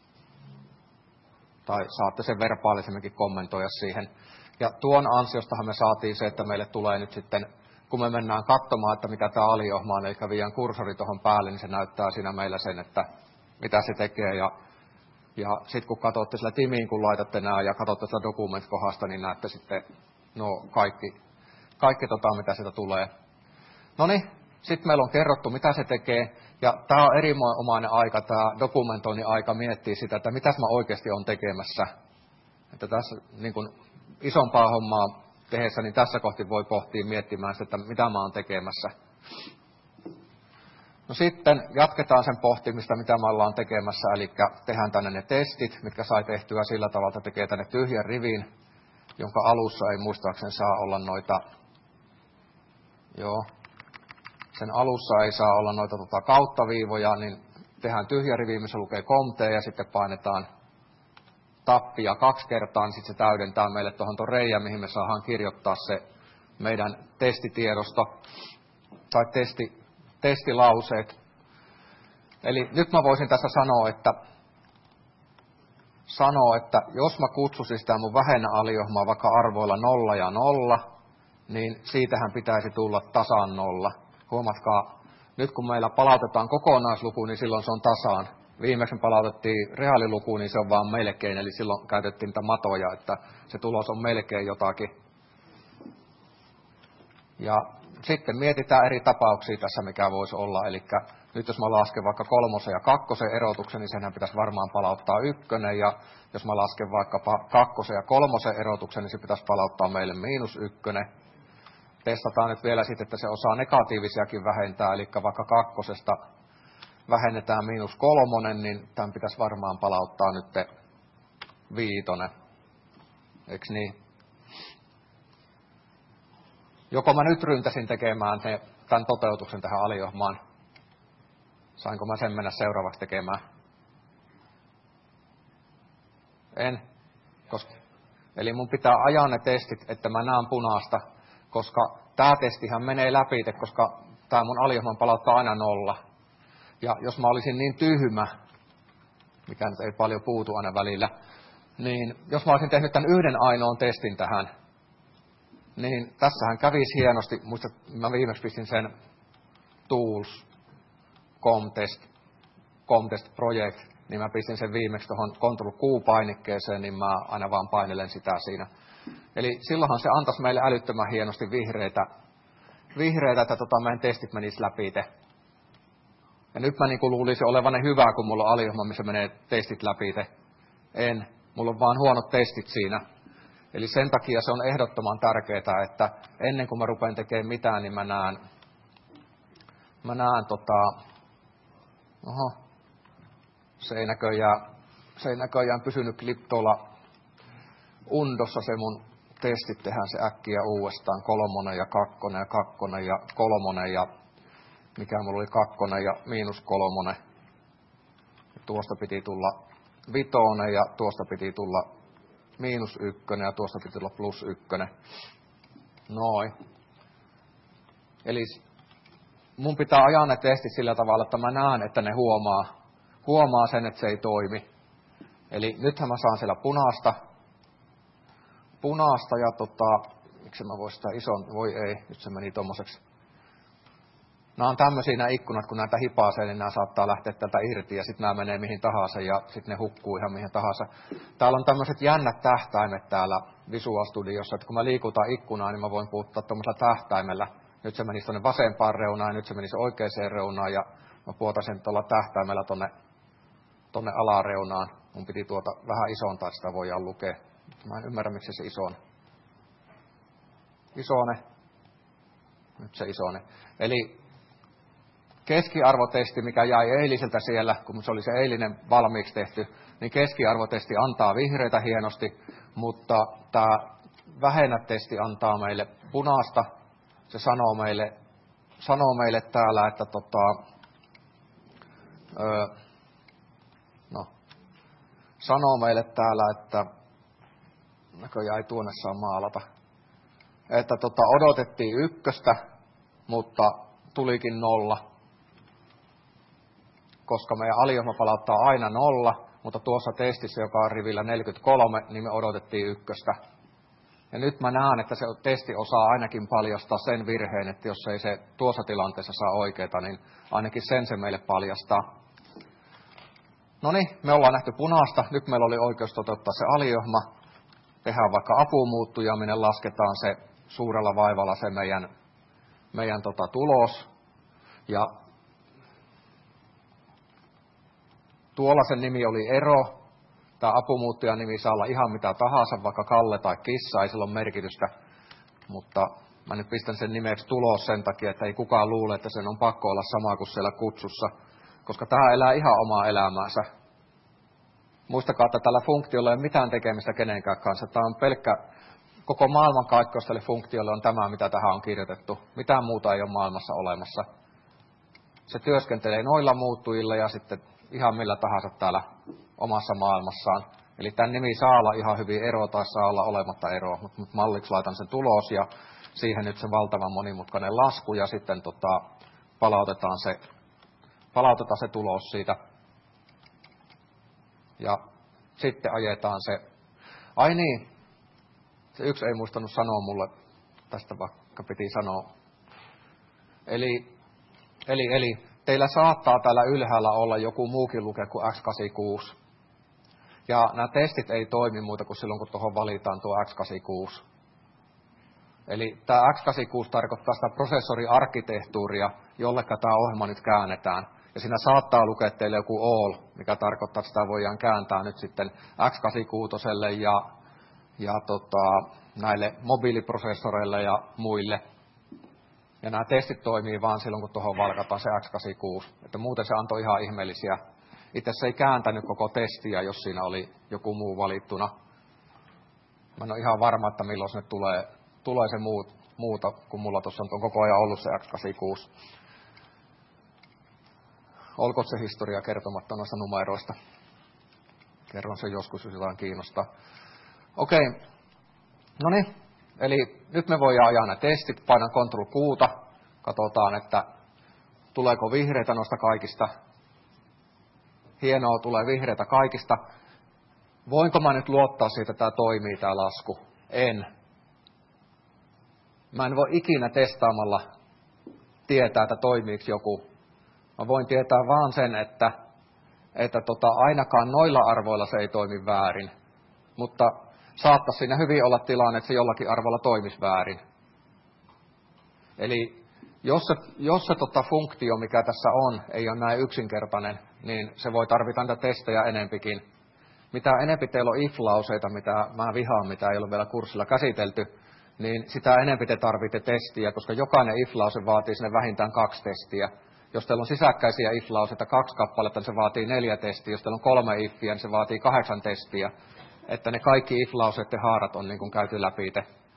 Tai saatte sen verbaalisemminkin kommentoida siihen. Ja tuon ansiostahan me saatiin se, että meille tulee nyt sitten, kun me mennään katsomaan, että mitä tämä alijohma on, eli viian kursori tuohon päälle, niin se näyttää siinä meillä sen, että mitä se tekee. Ja, ja sitten kun katsotte sillä timiin, kun laitatte nämä ja katsotte sitä dokument-kohdasta, niin näette sitten no, kaikki, kaikki tota, mitä sieltä tulee. No niin, sitten meillä on kerrottu, mitä se tekee. Ja tämä on erinomainen aika, tämä dokumentoinnin aika miettiä sitä, että mitäs mä oikeasti olen tekemässä. Että tässä niin kuin isompaa hommaa tehdessä, niin tässä kohti voi pohtia miettimään sitä, että mitä mä oon tekemässä. No sitten jatketaan sen pohtimista, mitä me ollaan tekemässä, eli tehdään tänne ne testit, mitkä sai tehtyä sillä tavalla, että tekee tänne tyhjän rivin. jonka alussa ei muistaakseni saa olla noita, joo, sen alussa ei saa olla noita tota, kauttaviivoja, niin tehdään tyhjä rivi, missä lukee komte ja sitten painetaan tappia kaksi kertaa, niin sitten se täydentää meille tuohon tuon reijän, mihin me saadaan kirjoittaa se meidän testitiedosto tai testi, testilauseet. Eli nyt mä voisin tässä sanoa, että, sanoa, että jos mä kutsusin sitä mun vähennä-aliohmaa vaikka arvoilla nolla ja nolla, niin siitähän pitäisi tulla tasan nolla. Huomatkaa, nyt kun meillä palautetaan kokonaisluku, niin silloin se on tasaan. Viimeksi palautettiin reaaliluku, niin se on vaan melkein, eli silloin käytettiin niitä matoja, että se tulos on melkein jotakin. Ja sitten mietitään eri tapauksia tässä, mikä voisi olla. Eli nyt jos mä lasken vaikka kolmosen ja kakkosen erotuksen, niin senhän pitäisi varmaan palauttaa ykkönen. Ja jos mä lasken vaikkapa kakkosen ja kolmosen erotuksen, niin se pitäisi palauttaa meille miinus ykkönen. Testataan nyt vielä sitten, että se osaa negatiivisiakin vähentää, eli vaikka kakkosesta vähennetään miinus kolmonen, niin tämän pitäisi varmaan palauttaa nyt viitonen. Eiks niin? Joko mä nyt ryntäsin tekemään ne, tämän toteutuksen tähän aliohmaan? Sainko mä sen mennä seuraavaksi tekemään? En. Koska, eli mun pitää ajaa ne testit, että mä näen punaista, koska tämä testihän menee läpi, koska tämä mun aliohman palauttaa aina nolla. Ja jos mä olisin niin tyhmä, mikä nyt ei paljon puutu aina välillä, niin jos mä olisin tehnyt tämän yhden ainoan testin tähän, niin tässähän kävisi hienosti. Muistat, mä viimeksi pistin sen Tools, Comtest, Comtest Project, niin mä pistin sen viimeksi tuohon Control Q-painikkeeseen, niin mä aina vaan painelen sitä siinä. Eli silloinhan se antaisi meille älyttömän hienosti vihreitä, vihreitä että tota, meidän testit menis läpi te. Ja nyt mä niin kuin luulisin olevan hyvää, kun mulla on aliohma, missä menee testit läpi te. En. Mulla on vaan huonot testit siinä. Eli sen takia se on ehdottoman tärkeää, että ennen kuin mä rupean tekemään mitään, niin mä näen, mä näen tota, oho, se ei näköjään, se ei näköjään pysynyt klip tuolla undossa se mun testit, tehdään se äkkiä uudestaan, kolmonen ja kakkonen ja kakkonen ja kolmonen ja mikä mulla oli kakkonen ja miinus kolmonen. Tuosta piti tulla vitonen ja tuosta piti tulla miinus ykkönen ja tuosta piti tulla plus ykkönen. Noin. Eli mun pitää ajaa ne testit sillä tavalla, että mä näen, että ne huomaa, huomaa sen, että se ei toimi. Eli nythän mä saan siellä punaista. Punaista ja tota, miksi mä vois sitä ison, voi ei, nyt se meni tommoseksi. Nämä on tämmöisiä nämä ikkunat, kun näitä hipaasee, niin nämä saattaa lähteä tältä irti ja sitten nämä menee mihin tahansa ja sitten ne hukkuu ihan mihin tahansa. Täällä on tämmöiset jännät tähtäimet täällä Visual Studiossa, että kun mä liikutan ikkunaa, niin mä voin puuttaa tuommoisella tähtäimellä. Nyt se menisi tuonne vasempaan reunaan ja nyt se menisi oikeaan reunaan ja mä puotan sen tuolla tähtäimellä tuonne tonne alareunaan. Mun piti tuota vähän isontaa, että sitä voidaan lukea. Mä en ymmärrä, miksi se isone. Isone. Nyt se isone. Eli keskiarvotesti, mikä jäi eiliseltä siellä, kun se oli se eilinen valmiiksi tehty, niin keskiarvotesti antaa vihreitä hienosti, mutta tämä vähennä-testi antaa meille punaista. Se sanoo meille, sanoo meille täällä, että tota, öö, no, sanoo meille täällä, että näköjään ei tuonne saa maalata, että tota, odotettiin ykköstä, mutta tulikin nolla. Koska meidän aliohma palauttaa aina nolla, mutta tuossa testissä, joka on rivillä neljäkymmentäkolme, niin me odotettiin ykköstä. Ja nyt mä näen, että se testi osaa ainakin paljastaa sen virheen, että jos ei se tuossa tilanteessa saa oikeita, niin ainakin sen se meille paljastaa. No niin, me ollaan nähty punaista. Nyt meillä oli oikeus toteuttaa se aliohma. Tehdään vaikka apumuuttuja, minne lasketaan se suurella vaivalla se meidän, meidän tota, tulos. Ja tuolla sen nimi oli ero. Tämä apumuuttajan nimi saa olla ihan mitä tahansa, vaikka Kalle tai Kissa, ei sillä ole merkitystä. Mutta mä nyt pistän sen nimeksi tulos sen takia, että ei kukaan luule, että sen on pakko olla sama kuin siellä kutsussa. Koska tämä elää ihan omaa elämäänsä. Muistakaa, että tällä funktiolla ei ole mitään tekemistä kenenkään kanssa. Tämä on pelkkä, koko maailmankaikkeus tälle funktiolle on tämä, mitä tähän on kirjoitettu. Mitään muuta ei ole maailmassa olemassa. Se työskentelee noilla muuttujilla ja sitten ihan millä tahansa täällä omassa maailmassaan. Eli tämän nimi saa olla ihan hyvin ero tai saa olla olematta ero, mutta malliksi laitan sen tulos ja siihen nyt se valtavan monimutkainen lasku ja sitten tota, palautetaan, se, palautetaan se tulos siitä. Ja sitten ajetaan se. Ai niin, se yksi ei muistanut sanoa mulle, tästä vaikka piti sanoa. Eli, eli, eli teillä saattaa täällä ylhäällä olla joku muukin luke kuin x kahdeksankymmentäkuusi. Ja nämä testit ei toimi muuta kuin silloin, kun tuohon valitaan tuo x kahdeksankymmentäkuusi. Eli tämä x kahdeksankymmentäkuusi tarkoittaa sitä prosessoriarkkitehtuuria, jolleka tämä ohjelma nyt käännetään. Ja siinä saattaa lukea teille joku all, mikä tarkoittaa, että sitä voidaan kääntää nyt sitten x kahdeksankymmentäkuusi ja, ja tota, näille mobiiliprosessoreille ja muille. Ja nämä testit toimii vaan silloin, kun tuohon valkataan se x kahdeksankymmentäkuusi. Että muuten se antoi ihan ihmeellisiä. Itse se ei kääntänyt koko testiä, jos siinä oli joku muu valittuna. Mä en ole ihan varma, että milloin sinne tulee, tulee se muut, muuta, kun mulla tuossa on koko ajan ollut se x kahdeksankymmentäkuusi. Olkoon se historia kertomatta noista numeroista. Kerron sen joskus, jos jotain kiinnostaa. Okei, no niin. Eli nyt me voidaan ajaa nämä testit, painan control kuuta, katsotaan, että tuleeko vihreitä noista kaikista. Hienoa, tulee vihreitä kaikista. Voinko mä nyt luottaa siitä, että tämä toimii, tämä lasku? En. Mä en voi ikinä testaamalla tietää, että toimiiko joku. Mä voin tietää vaan sen, että, että tota, ainakaan noilla arvoilla se ei toimi väärin. Mutta saattaisi siinä hyvin olla tilanne, että se jollakin arvolla toimisi väärin. Eli jos se, jos se tota, funktio, mikä tässä on, ei ole näin yksinkertainen, niin se voi tarvita niitä testejä enempikin. Mitä enempi teillä on if-lauseita, mitä mä vihaan, mitä ei ole vielä kurssilla käsitelty, niin sitä enempi te tarvitsette testiä, koska jokainen if-lause vaatii sinne vähintään kaksi testiä. Jos teillä on sisäkkäisiä if-lauseita kaksi kappaletta, niin se vaatii neljä testiä. Jos teillä on kolme iffiä, niin se vaatii kahdeksan testiä. Että ne kaikki if-lauseiden haarat on niin kuin käyty läpi.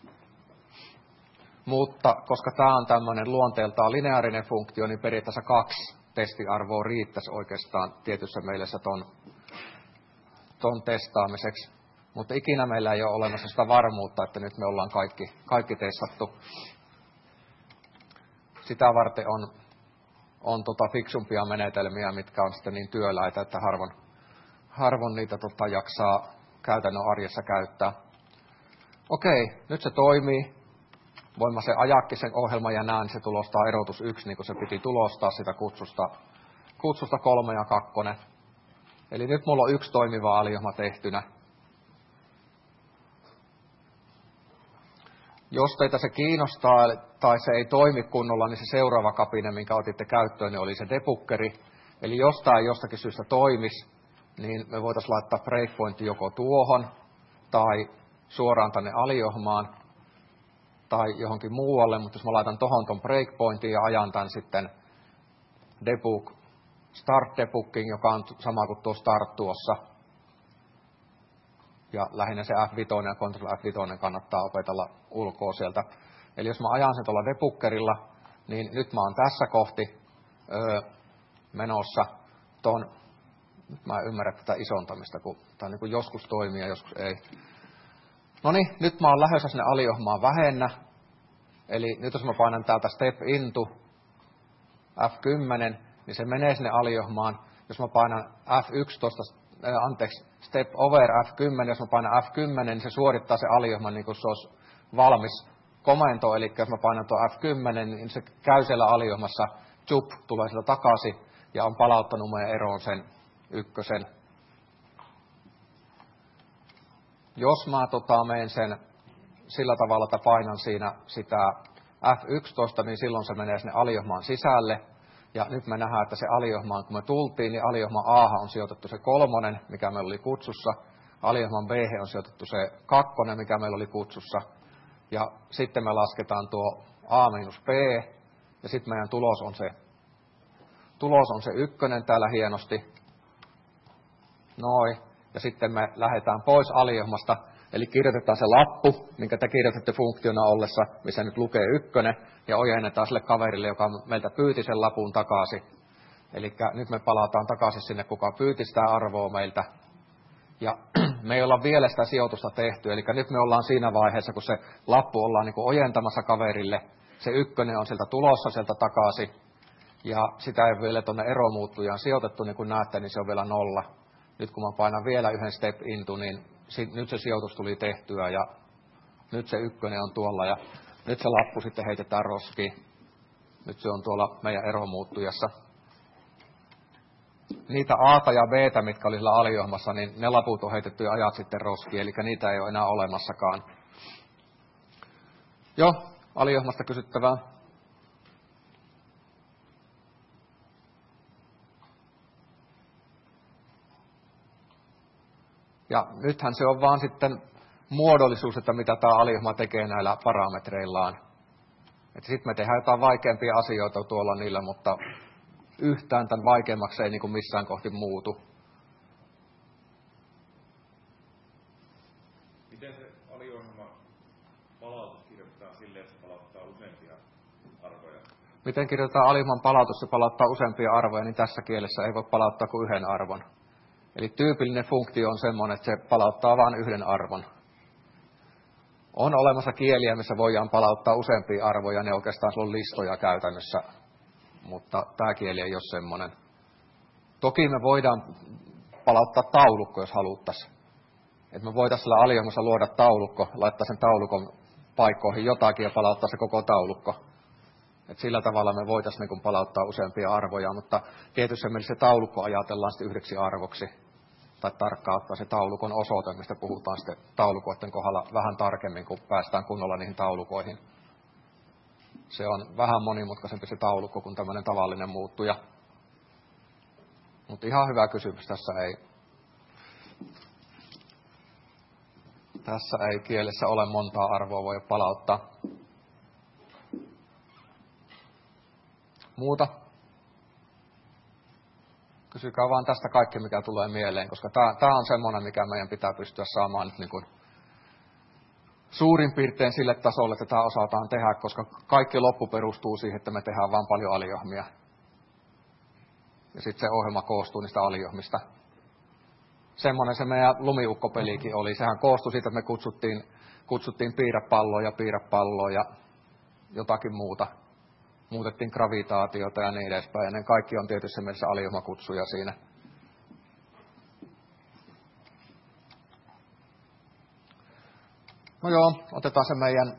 Mutta koska tämä on tämmöinen luonteeltaan lineaarinen funktio, niin periaatteessa kaksi testiarvoa riittäisi oikeastaan tietyssä mielessä ton, ton testaamiseksi. Mutta ikinä meillä ei ole olemassa sitä varmuutta, että nyt me ollaan kaikki, kaikki testattu. Sitä varten on, on tota fiksumpia menetelmiä, mitkä on sitten niin työläitä, että harvoin, harvoin niitä tota jaksaa käytännön arjessa käyttää. Okei, nyt se toimii. Voin mä se ajakin sen ohjelman ja näen, se tulostaa erotus yksi, niin kuin se piti tulostaa sitä kutsusta, kutsusta kolme ja kakkonen. Eli nyt mulla on yksi toimiva aliohjelma tehtynä. Jos teitä se kiinnostaa tai se ei toimi kunnolla, niin se seuraava kapine, minkä otitte käyttöön, niin oli se debuggeri. Eli jos tämä ei jostakin syystä toimisi, niin me voitaisiin laittaa breakpointti joko tuohon tai suoraan tänne aliohjelmaan tai johonkin muualle, mutta jos mä laitan tohon ton breakpointin ja ajan tämän sitten debug, start debugging, joka on sama kuin tuo start tuossa. Ja lähinnä se F viisi ja Ctrl F viisi kannattaa opetella ulkoa sieltä. Eli jos mä ajan sen tuolla debuggerilla, niin nyt mä oon tässä kohti öö, menossa ton, nyt mä en ymmärrä tätä isontamista, kun tää niin kuin joskus toimii ja joskus ei. No niin, nyt mä oon lähdössä sinne aliohjelmaan vähennä. Eli nyt jos mä painan täältä step into F kymmenen, niin se menee sinne aliohjelmaan. Jos mä painan F yksitoista, äh, anteeksi, step over F kymmenen, jos mä painan F kymmenen, niin se suorittaa se aliohjelman niin kuin se olisi valmis komento. Eli jos mä painan tuo F kymmenen, niin se käy siellä aliohjelmassa, chup, tulee sieltä takaisin ja on palauttanut meidän eroon sen ykkösen. Jos mä tota, menen sen sillä tavalla, että painan siinä sitä F yksitoista, niin silloin se menee sinne aliohjelmaan sisälle. Ja nyt me nähdään, että se aliohjelmaan, kun me tultiin, niin aliohjelman A on sijoitettu se kolmonen, mikä meillä oli kutsussa. Aliohjelman B on sijoitettu se kakkonen, mikä meillä oli kutsussa. Ja sitten me lasketaan tuo A miinus B, ja sitten meidän tulos on se, tulos on se ykkönen täällä hienosti. Noin. Ja sitten me lähdetään pois aliohjelmasta. Eli kirjoitetaan se lappu, minkä te kirjoitatte funktiona ollessa, missä nyt lukee ykkönen, ja ojennetaan sille kaverille, joka meiltä pyyti sen lapun takaisin. Eli nyt me palataan takaisin sinne, kuka pyyti sitä arvoa meiltä. Ja me ei olla vielä sitä sijoitusta tehty, eli nyt me ollaan siinä vaiheessa, kun se lappu ollaan niin kuin ojentamassa kaverille. Se ykkönen on sieltä tulossa sieltä takaisin, ja sitä ei vielä tuonne eromuuttujaan sijoitettu, niin kuin näette, niin se on vielä nolla. Nyt kun mä painan vielä yhden step into, niin sit, nyt se sijoitus tuli tehtyä, ja nyt se ykkönen on tuolla, ja nyt se lappu sitten heitetään roskiin. Nyt se on tuolla meidän eromuuttujassa. Niitä A:ta ja B:tä, mitkä oli sillä aliohmassa, niin ne laput on heitetty ajat sitten roskiin, eli niitä ei ole enää olemassakaan. Joo, aliohmasta kysyttävää. Ja nythän se on vaan sitten muodollisuus, että mitä tämä aliohma tekee näillä parametreillaan. Sitten me tehdään jotain vaikeampia asioita tuolla niillä, mutta yhtään tämän vaikeammaksi ei niin kuin missään kohti muutu. Miten se aliohjelma palautus kirjoittaa silleen, että se palauttaa useampia arvoja? Miten kirjoitetaan aliohjelman palautus, se palauttaa useampia arvoja, niin tässä kielessä ei voi palauttaa kuin yhden arvon. Eli tyypillinen funktio on semmoinen, että se palauttaa vain yhden arvon. On olemassa kieliä, missä voidaan palauttaa useampia arvoja, ne oikeastaan on listoja käytännössä, mutta tämä kieli ei ole semmoinen. Toki me voidaan palauttaa taulukko, jos haluttaisiin. Että me voitaisiin sillä aliohjelmassa luoda taulukko, laittaa sen taulukon paikkoihin jotakin ja palauttaa se koko taulukko. Et sillä tavalla me voitaisiin niin palauttaa useampia arvoja, mutta tietyssä mielessä se taulukko ajatellaan sitten yhdeksi arvoksi. Tai tarkkaan ottaa se taulukon osoite, mistä puhutaan sitten taulukoiden kohdalla vähän tarkemmin, kun päästään kunnolla niihin taulukoihin. Se on vähän monimutkaisempi se taulukko kuin tämmöinen tavallinen muuttuja. Mutta ihan hyvä kysymys. Tässä ei, tässä ei kielessä ole montaa arvoa voi palauttaa. Muuta? Kysykää vaan tästä kaikki, mikä tulee mieleen, koska tämä on semmoinen, mikä meidän pitää pystyä saamaan nyt niin kuin suurin piirtein sille tasolle, että tämä osataan tehdä, koska kaikki loppu perustuu siihen, että me tehdään vain paljon aliohmia. Ja sitten se ohjelma koostuu niistä aliohmista. Semmoinen se meidän lumiukkopelikin oli. Sehän koostui siitä, että me kutsuttiin, kutsuttiin piirrepalloa ja piirrepalloa ja jotakin muuta. Muutettiin gravitaatiota ja niin edespäin. Ja ne kaikki on tietysti mielessä aliohmakutsuja siinä. No joo, otetaan se meidän,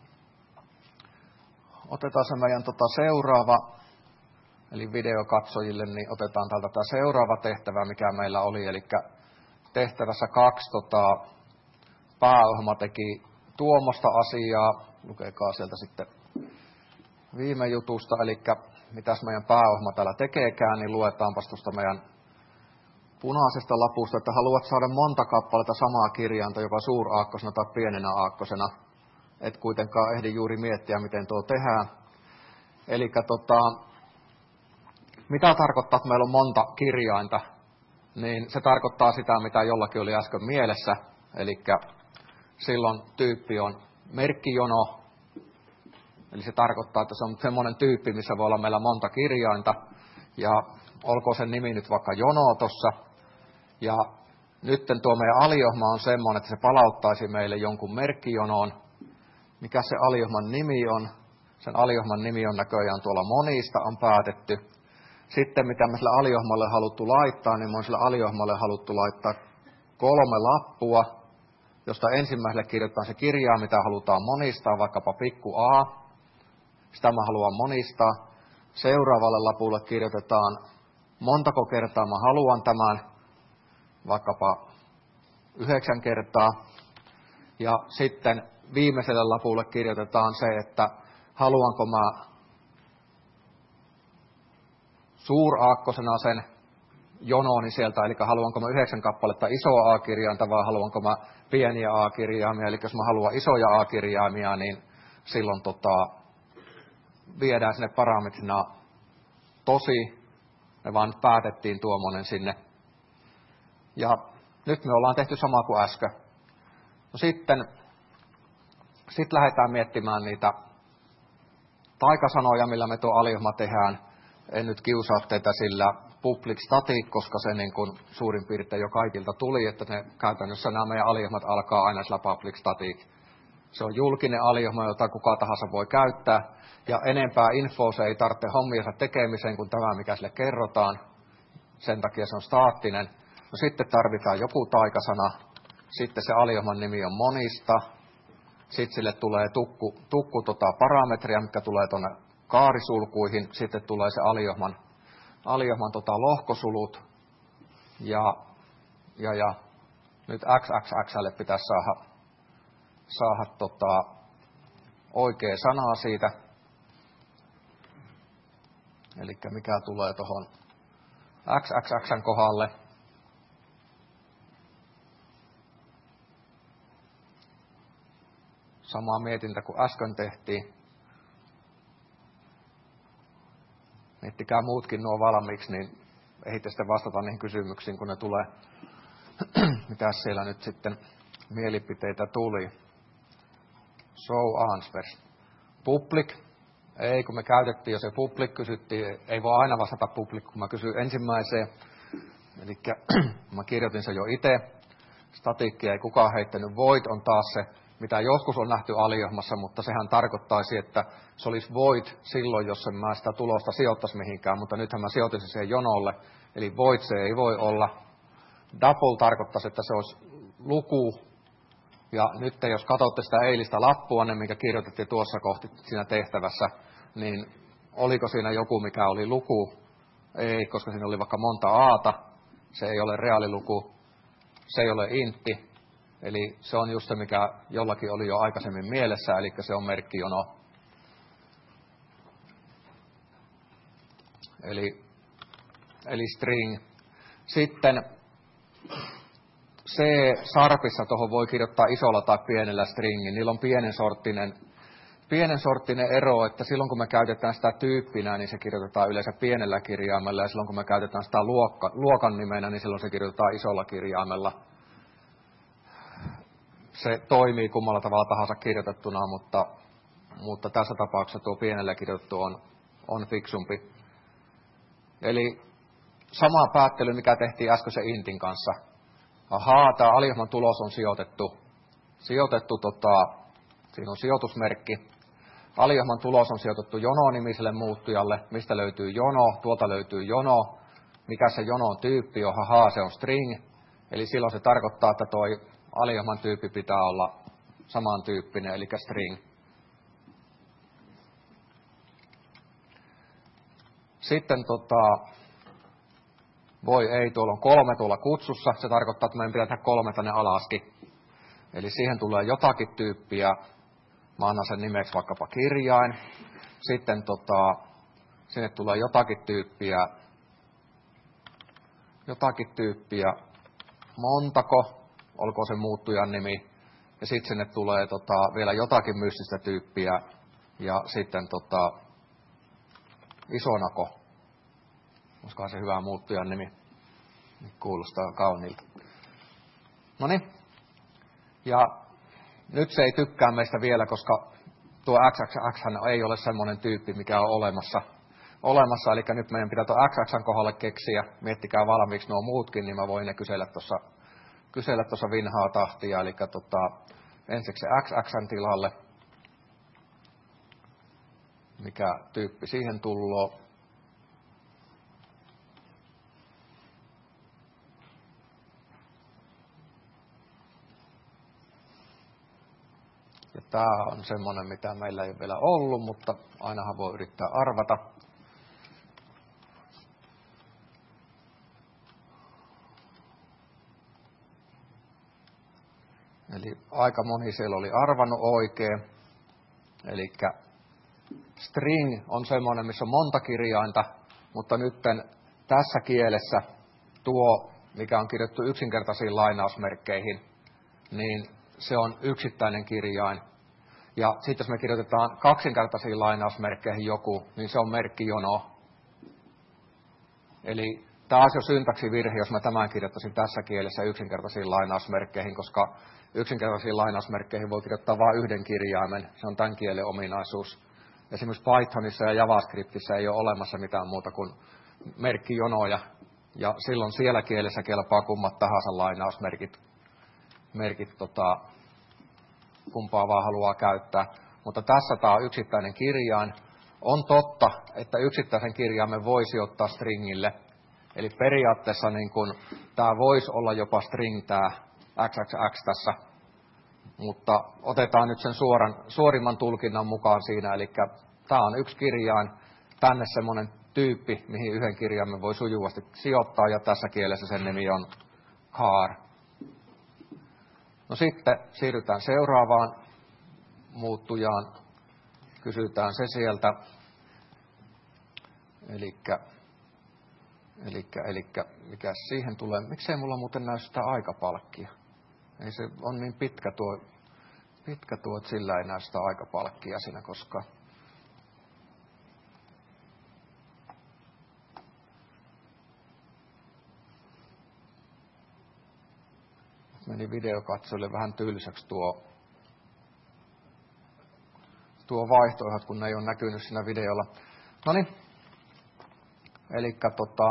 otetaan se meidän tota seuraava, eli videokatsojille, niin otetaan täältä tämä seuraava tehtävä, mikä meillä oli. Eli tehtävässä kaksi tota, pääohjelma teki tuommoista asiaa. Lukekaa sieltä sitten viime jutusta, eli mitäs meidän pääohjelma täällä tekeekään, niin luetaanpas tuosta meidän punaisesta lapusta, että haluat saada monta kappaletta samaa kirjainta, joka suuraakkosena tai pienenä aakkosena. Et kuitenkaan ehdi juuri miettiä, miten tuo tehdään. Eli tota, mitä tarkoittaa, että meillä on monta kirjainta? Niin se tarkoittaa sitä, mitä jollakin oli äsken mielessä. Eli silloin tyyppi on merkkijono. Eli se tarkoittaa, että se on semmoinen tyyppi, missä voi olla meillä monta kirjainta. Ja olkoon sen nimi nyt vaikka jono tuossa. Ja nyt tuo meidän aliohma on semmoinen, että se palauttaisi meille jonkun merkkijonoon. Mikä se aliohman nimi on? Sen aliohman nimi on näköjään tuolla monista on päätetty. Sitten mitä me sille aliohmalle haluttu laittaa, niin me on sille aliohmalle haluttu laittaa kolme lappua, josta ensimmäiselle kirjoitetaan se kirjaa, mitä halutaan monistaa, vaikkapa pikku a. Sitä mä haluan monistaa. Seuraavalle lapulle kirjoitetaan, montako kertaa mä haluan tämän, vaikkapa yhdeksän kertaa. Ja sitten viimeiselle lapulle kirjoitetaan se, että haluanko mä suuraakkosena sen jononi sieltä, eli haluanko mä yhdeksän kappaletta isoa A-kirjainta vai haluanko mä pieniä A-kirjaimia. Eli jos mä haluan isoja A-kirjaimia, niin silloin tota, viedään sinne parametrina tosi. Me vaan päätettiin tuommoinen sinne. Ja nyt me ollaan tehty sama kuin äsken. No sitten sit lähdetään miettimään niitä taikasanoja, millä me tuo aliohjelma tehdään. En nyt kiusaa teitä sillä public static, koska se niin kuin suurin piirtein jo kaikilta tuli, että ne käytännössä nämä meidän aliohjelmat alkaa aina sillä public static. Se on julkinen aliohjelma, jota kuka tahansa voi käyttää, ja enempää infoa se ei tarvitse hommiensa tekemiseen kuin tämä, mikä sille kerrotaan. Sen takia se on staattinen. No sitten tarvitaan joku taikasana, sitten se aliohjelman nimi on monista, sitten sille tulee tukku, tukku tota parametria, mikä tulee tuonne kaarisulkuihin, sitten tulee se aliohjelman, aliohjelman tota lohkosulut, ja, ja, ja nyt triple Xlle pitäisi saada, saada tota oikea sanaa siitä, eli mikä tulee tuohon triple kohdalle. Samaa mietintä kuin äsken tehtiin. Miettikää muutkin nuo valmiiksi, niin ehditte sitten vastata niihin kysymyksiin, kun ne tulee. Mitäs siellä nyt sitten mielipiteitä tuli? Show answers. Public. Ei, kun me käytettiin jo se public, kysyttiin. Ei voi aina vastata public, kun mä kysyin ensimmäiseen. Eli mä kirjoitin se jo itse. Statikki ei kukaan heittänyt. Void on taas se, mitä joskus on nähty aliohjelmassa, mutta sehän tarkoittaisi, että se olisi void silloin, jos en mä sitä tulosta sijoittaisi mihinkään, mutta nythän mä sijoitin sen siihen jonolle, eli void se ei voi olla. Double tarkoittaisi, että se olisi luku, ja nyt jos katsotte sitä eilistä lappua, niin minkä kirjoitettiin tuossa kohti siinä tehtävässä, niin oliko siinä joku, mikä oli luku? Ei, koska siinä oli vaikka monta aata, se ei ole reaaliluku, se ei ole intti. Eli se on just se, mikä jollakin oli jo aikaisemmin mielessä, eli se on merkkijono. Eli, eli string. Sitten C-sarpissa tuohon voi kirjoittaa isolla tai pienellä stringin. Niillä on pienen sorttinen, pienen sorttinen ero, että silloin kun me käytetään sitä tyyppinä, niin se kirjoitetaan yleensä pienellä kirjaimella, ja silloin kun me käytetään sitä luokka, luokan nimenä, niin silloin se kirjoitetaan isolla kirjaimella. Se toimii kummalla tavalla tahansa kirjoitettuna, mutta, mutta tässä tapauksessa tuo pienellä kirjoitettu on, on fiksumpi. Eli sama päättely, mikä tehtiin äskeisen intin kanssa. Ahaa, tämä aliohjelman tulos on sijoitettu. Sijoitettu, tota, siinä on sijoitusmerkki. Aliohjelman tulos on sijoitettu jono-nimiselle muuttujalle. Mistä löytyy jono? Tuolta löytyy jono. Mikä se jonon tyyppi on? Ahaa, se on string. Eli silloin se tarkoittaa, että tuo aliohjelman tyyppi pitää olla samantyyppinen, eli string. Sitten tota, voi ei, tuolla on kolme tuolla kutsussa. Se tarkoittaa, että meidän pitää tehdä kolme tänne alaskin. Eli siihen tulee jotakin tyyppiä. Mä annan sen nimeksi vaikkapa kirjain. Sitten tota, sinne tulee jotakin tyyppiä. Jotakin tyyppiä. Montako? Olkoon se muuttujan nimi, ja sitten sinne tulee tota, vielä jotakin mystistä tyyppiä, ja sitten tota, isonako, olisikohan se hyvä muuttujan nimi, kuulostaa kauniilta. Noniin, ja nyt se ei tykkää meistä vielä, koska tuo triple X ei ole semmoinen tyyppi, mikä on olemassa, olemassa eli nyt meidän pitää tuo triple kohdalle keksiä, miettikää valmiiksi nuo muutkin, niin mä voin ne kysellä tuossa kysellä tuossa vinhaa tahtia, eli tota, ensiksi se triple tilalle, mikä tyyppi siihen tulloo. Ja tämä on semmoinen, mitä meillä ei ole vielä ollut, mutta ainahan voi yrittää arvata. Eli aika moni siellä oli arvannut oikein. Eli string on semmoinen, missä on monta kirjainta, mutta nyt tässä kielessä tuo, mikä on kirjoittu yksinkertaisiin lainausmerkkeihin, niin se on yksittäinen kirjain. Ja sitten jos me kirjoitetaan kaksinkertaisiin lainausmerkkeihin joku, niin se on merkkijono. Eli tämä olisi jo syntaksivirhe, jos mä tämän kirjoittaisin tässä kielessä yksinkertaisiin lainausmerkkeihin, koska yksinkertaisiin lainausmerkkeihin voi kirjoittaa vain yhden kirjaimen. Se on tämän kielen ominaisuus. Esimerkiksi Pythonissa ja JavaScriptissa ei ole olemassa mitään muuta kuin merkkijonoja. Ja silloin siellä kielessä kelpaa kummat tahansa lainausmerkit, merkit, tota, kumpaa vaan haluaa käyttää. Mutta tässä tämä on yksittäinen kirjain. On totta, että yksittäisen kirjaimen voisi ottaa stringille. Eli periaatteessa niin kun, tämä voisi olla jopa string, tämä triple X tässä. Mutta otetaan nyt sen suoran, suorimman tulkinnan mukaan siinä. Eli tämä on yksi kirjain, tänne semmoinen tyyppi, mihin yhden kirjaimen voi sujuvasti sijoittaa, ja tässä kielessä sen nimi on car. No sitten siirrytään seuraavaan muuttujaan. Kysytään se sieltä. Elikkä, elikkä, elikkä, mikä siihen tulee? Miksei mulla muuten näy sitä aikapalkkia? Ei se on niin pitkä tuo, pitkä tuo, että sillä ei näy sitä aikapalkkia siinä koskaan. Meni videokatsojille vähän tylsäksi tuo, tuo vaihtoehdot, kun ne ei ole näkynyt siinä videolla. Noniin. Elikkä tota,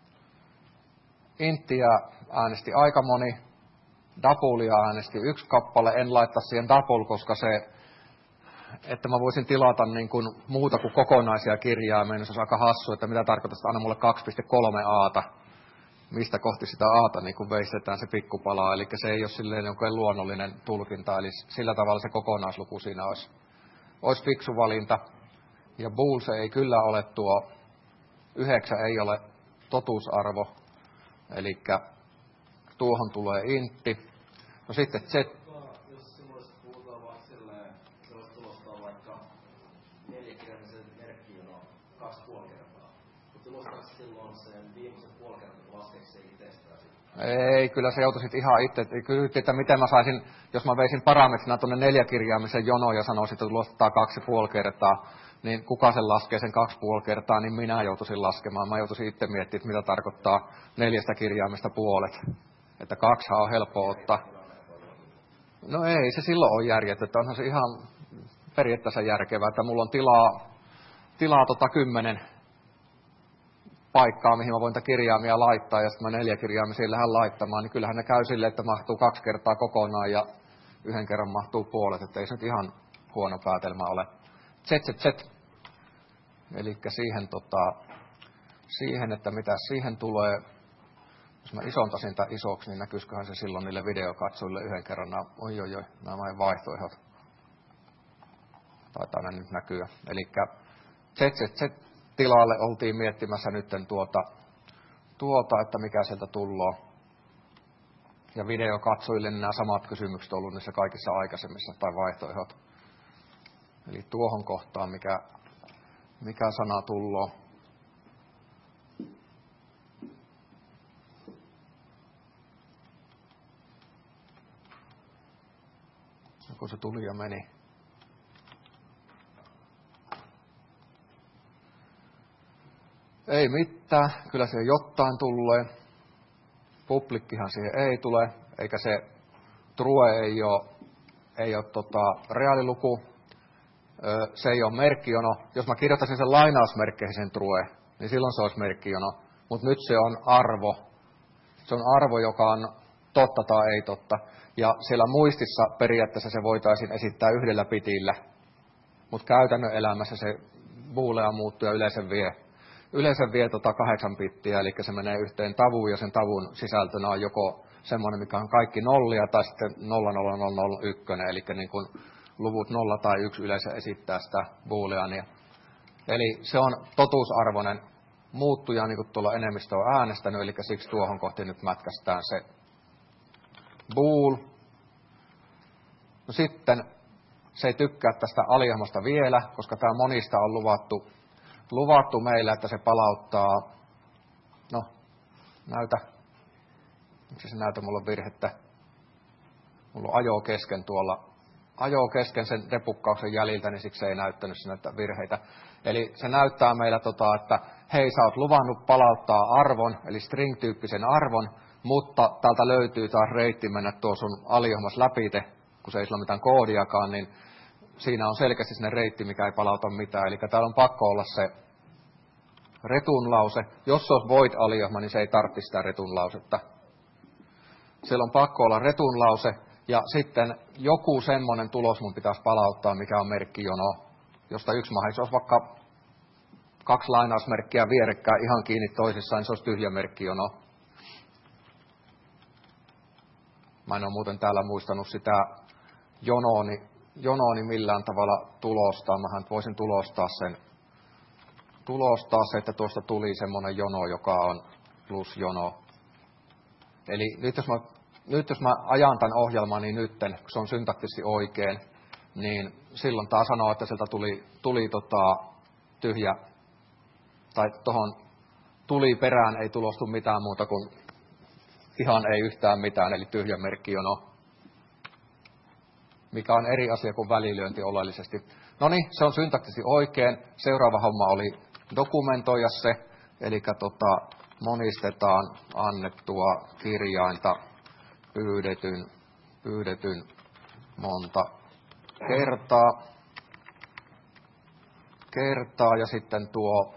inttiä äänesti aika moni, dapulia äänesti yksi kappale. En laittaa siihen dapul, koska se, että mä voisin tilata niin kuin muuta kuin kokonaisia kirjaimia, niin se on aika hassu, että mitä tarkoittaa, että anna mulle kaksi pilkku kolme aata. Mistä kohti sitä aata niin kun veistetään se pikkupalaa, eli se ei ole silleen jokin luonnollinen tulkinta, eli sillä tavalla se kokonaisluku siinä olisi, olisi fiksu valinta. Ja bool se ei kyllä ole tuo, yhdeksän ei ole totuusarvo, eli tuohon tulee intti. No sitten z. Jos semmoista puhutaan vaikka silleen, se olisi tulostaa vaikka neljäkirjaimisen merkkijono kaksi puoli kertaa. Mutta tulostaako silloin sen viimeisen puoli kertaa, kun laskeeko se itsestään sitten? Ei, kyllä se joutuisit ihan itse. Kysyttiin, että miten mä saisin, jos mä veisin parametrina tuonne neljäkirjaimisen jonoon ja sanoisin, että tulostaa kaksi puoli kertaa, niin kuka sen laskee sen kaksi puoli kertaa, niin minä joutuisin laskemaan. Mä joutuisin itse miettimään, että mitä tarkoittaa neljästä kirjaimesta puolet. Että kaksihan on helppo ottaa. No ei, se silloin on järjetöntä. Onhan se ihan periaatteessa järkevää, että mulla on tilaa, tilaa tota kymmenen paikkaa, mihin mä voin tätä kirjaimia laittaa, ja sitten mä neljä kirjaimia siihen lähden laittamaan, niin kyllähän ne käy silleen, että mahtuu kaksi kertaa kokonaan, ja yhden kerran mahtuu puolet, että ei se nyt ihan huono päätelmä ole. Z, Z, Z. Elikkä siihen, tota, siihen, että mitä siihen tulee. Jos mä isontaisin tämän isoksi, niin näkyisiköhän se silloin niille videokatsojille yhden kerran. Nämä, oi, oi, oi, nämä vaihtoehdot. Taitaa ne nyt näkyä. Elikkä Z, Z, Z tilalle oltiin miettimässä nyt tuota, tuota, että mikä sieltä tulloo. Ja videokatsojille nämä samat kysymykset on ollut niissä kaikissa aikaisemmissa tai vaihtoehdot. Eli tuohon kohtaan, mikä, mikä sana tulloo. Kun se tuli ja meni. Ei mitään, kyllä siihen jotain tulee. Publikkihan siihen ei tule, eikä se true ei ole, ei ole tota, reaaliluku. Se ei ole merkkijono. Jos mä kirjoittaisin sen lainausmerkkeihin sen true, niin silloin se olisi merkkijono. Mutta nyt se on arvo. Se on arvo, joka on totta tai ei totta. Ja siellä muistissa periaatteessa se voitaisiin esittää yhdellä pitillä. Mutta käytännön elämässä se boolea muuttuu ja yleensä vie, yleensä vie tota kahdeksan pittiä, eli se menee yhteen tavuun ja sen tavun sisältönä on joko semmoinen, mikä on kaikki nollia, tai sitten nolla nolla nolla nolla yksi, eli niin kuin luvut nolla tai yksi yleensä esittää sitä booleania. Eli se on totuusarvoinen muuttuja, niin kuin tuolla enemmistö on äänestänyt, eli siksi tuohon kohti nyt mätkästään se bool. No sitten se ei tykkää tästä alijahmasta vielä, koska tämä monista on luvattu, luvattu meille, että se palauttaa, no näytä, miksi se näytä, mulla on virhettä, mulla on ajo kesken tuolla ajoi kesken sen repukkauksen jäljiltä, niin siksi se ei näyttänyt näitä virheitä. Eli se näyttää meillä, tota, että hei, sä oot luvannut palauttaa arvon, eli string-tyyppisen arvon, mutta täältä löytyy taas reitti mennä tuo sun aliohmas läpite, kun se ei sillä mitään koodiakaan, niin siinä on selkeästi sinne reitti, mikä ei palauta mitään. Eli täällä on pakko olla se return-lause. Jos se olisi void-aliohma, niin se ei tarvitse sitä return-lausetta. Siellä on pakko olla return-lause, ja sitten joku semmoinen tulos mun pitäisi palauttaa, mikä on merkkijono, josta yksi mahdollisuus olisi vaikka kaksi lainausmerkkiä vierekkäin ihan kiinni toisissaan, niin se olisi tyhjä merkkijono. Mä en ole muuten täällä muistanut sitä jonooni, jonooni millään tavalla tulostaa. Mähän voisin tulostaa sen, tulostaa se, että tuosta tuli semmoinen jono, joka on plusjono. Eli nyt jos mä, nyt jos mä ajan tämän ohjelman, niin nytten, kun se on syntaktisesti oikein, niin silloin taas sanoo, että sieltä tuli, tuli tota, tyhjä, tai tuohon tuli perään ei tulostu mitään muuta kuin ihan ei yhtään mitään, eli tyhjä merkkijono, mikä on eri asia kuin välilyönti oleellisesti. No niin, se on syntaktisesti oikein. Seuraava homma oli dokumentoida se, eli tota, monistetaan annettua kirjainta pyydetyn, pyydetyn monta kertaa, kertaa ja sitten tuo,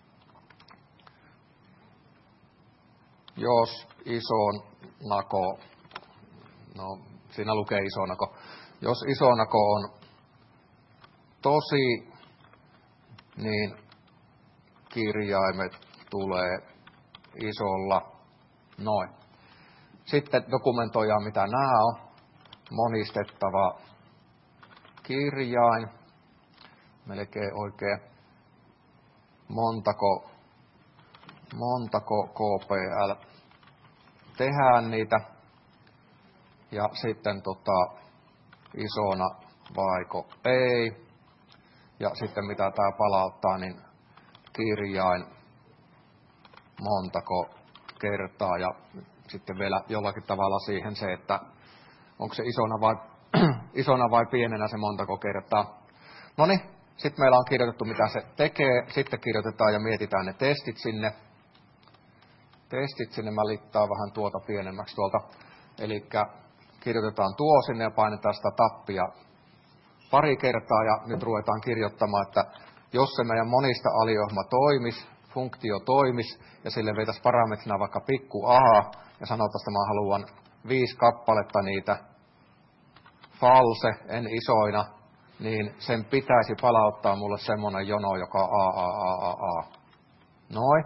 jos ison nako, no siinä lukee iso nako, jos iso nako on tosi, niin kirjaimet tulee isolla, noin. Sitten dokumentoidaan, mitä nämä on. Monistettava kirjain, melkein oikein. Montako, montako K P L tehdään niitä. Ja sitten tota, isona vaiko ei. Ja sitten mitä tämä palauttaa, niin kirjain montako kertaa. Ja sitten vielä jollakin tavalla siihen se, että onko se isona vai, isona vai pienenä se montako kertaa. No niin, sitten meillä on kirjoitettu mitä se tekee. Sitten kirjoitetaan ja mietitään ne testit sinne. Testit sinne, mä littaan vähän tuota pienemmäksi tuolta. Eli kirjoitetaan tuo sinne ja painetaan sitä tappia pari kertaa. Ja nyt ruvetaan kirjoittamaan, että jos se meidän monista aliohma toimisi, funktio toimisi, ja sille veitäisi parametrina vaikka pikku a, ja sanotaan, että mä haluan viisi kappaletta niitä false, en isoina, niin sen pitäisi palauttaa mulle semmoinen jono, joka on a, a, a, a, a. Noin.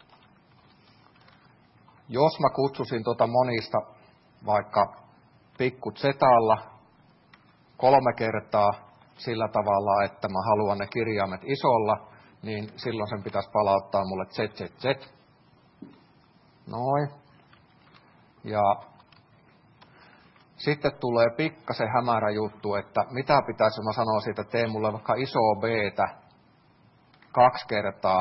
Jos mä kutsusin tuota monista vaikka pikku zetalla kolme kertaa sillä tavalla, että mä haluan ne kirjaimet isolla, niin silloin sen pitäisi palauttaa mulle z, z, z. Noin. Ja sitten tulee pikkasen hämärä juttu, että mitä pitäisi, mä sanoa siitä, että tee mulle vaikka iso b-tä kaksi kertaa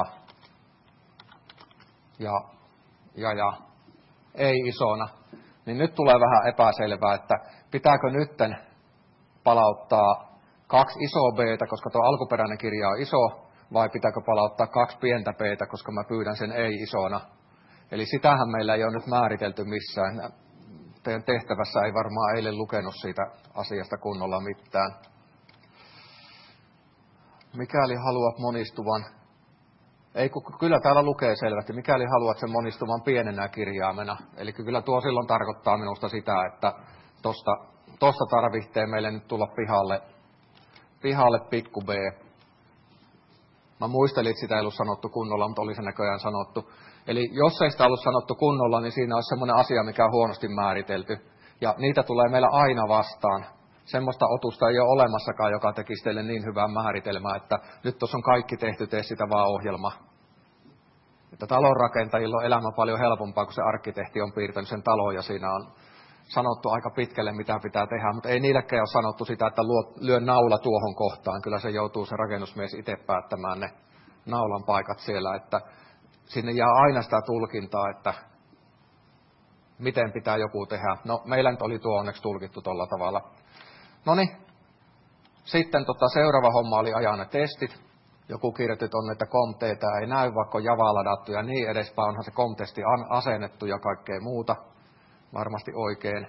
ja, ja, ja ei isona. Niin nyt tulee vähän epäselvää, että pitääkö nytten palauttaa kaksi isoa b-tä, koska tuo alkuperäinen kirja on iso, vai pitääkö palauttaa kaksi pientä b-tä, koska mä pyydän sen ei isona. Eli sitähän meillä ei ole nyt määritelty missään. Teidän tehtävässä ei varmaan eilen lukenut siitä asiasta kunnolla mitään. Mikäli haluat monistuvan, ei kyllä täällä lukee selvästi, mikäli haluat sen monistuvan pienenä kirjaimena. Eli kyllä tuo silloin tarkoittaa minusta sitä, että tosta, tosta tarvitsee meille nyt tulla pihalle, pihalle pikku b. Mä muistelin, että sitä ei ollut sanottu kunnolla, mutta oli se näköjään sanottu. Eli jos ei sitä ollut sanottu kunnolla, niin siinä olisi semmoinen asia, mikä on huonosti määritelty. Ja niitä tulee meillä aina vastaan. Semmoista otusta ei ole olemassakaan, joka tekisi teille niin hyvää määritelmää, että nyt tuossa on kaikki tehty, tee sitä vaan ohjelma. Että talonrakentajilla on elämä paljon helpompaa, kun se arkkitehti on piirtänyt sen talon ja siinä on sanottu aika pitkälle, mitä pitää tehdä. Mutta ei niillekään ole sanottu sitä, että lyö naula tuohon kohtaan. Kyllä se joutuu se rakennusmies itse päättämään ne naulan paikat siellä, että sinne jää aina sitä tulkintaa, että miten pitää joku tehdä. No, meillä nyt oli tuo onneksi tulkittu tuolla tavalla. No niin, Sitten tota, seuraava homma oli ajaa ne testit. Joku kirjoitti on, että komteita ei näy, vaikka on Javaa ladattu ja niin edespäin. Onhan se komtesti asennettu ja kaikkea muuta. Varmasti oikein.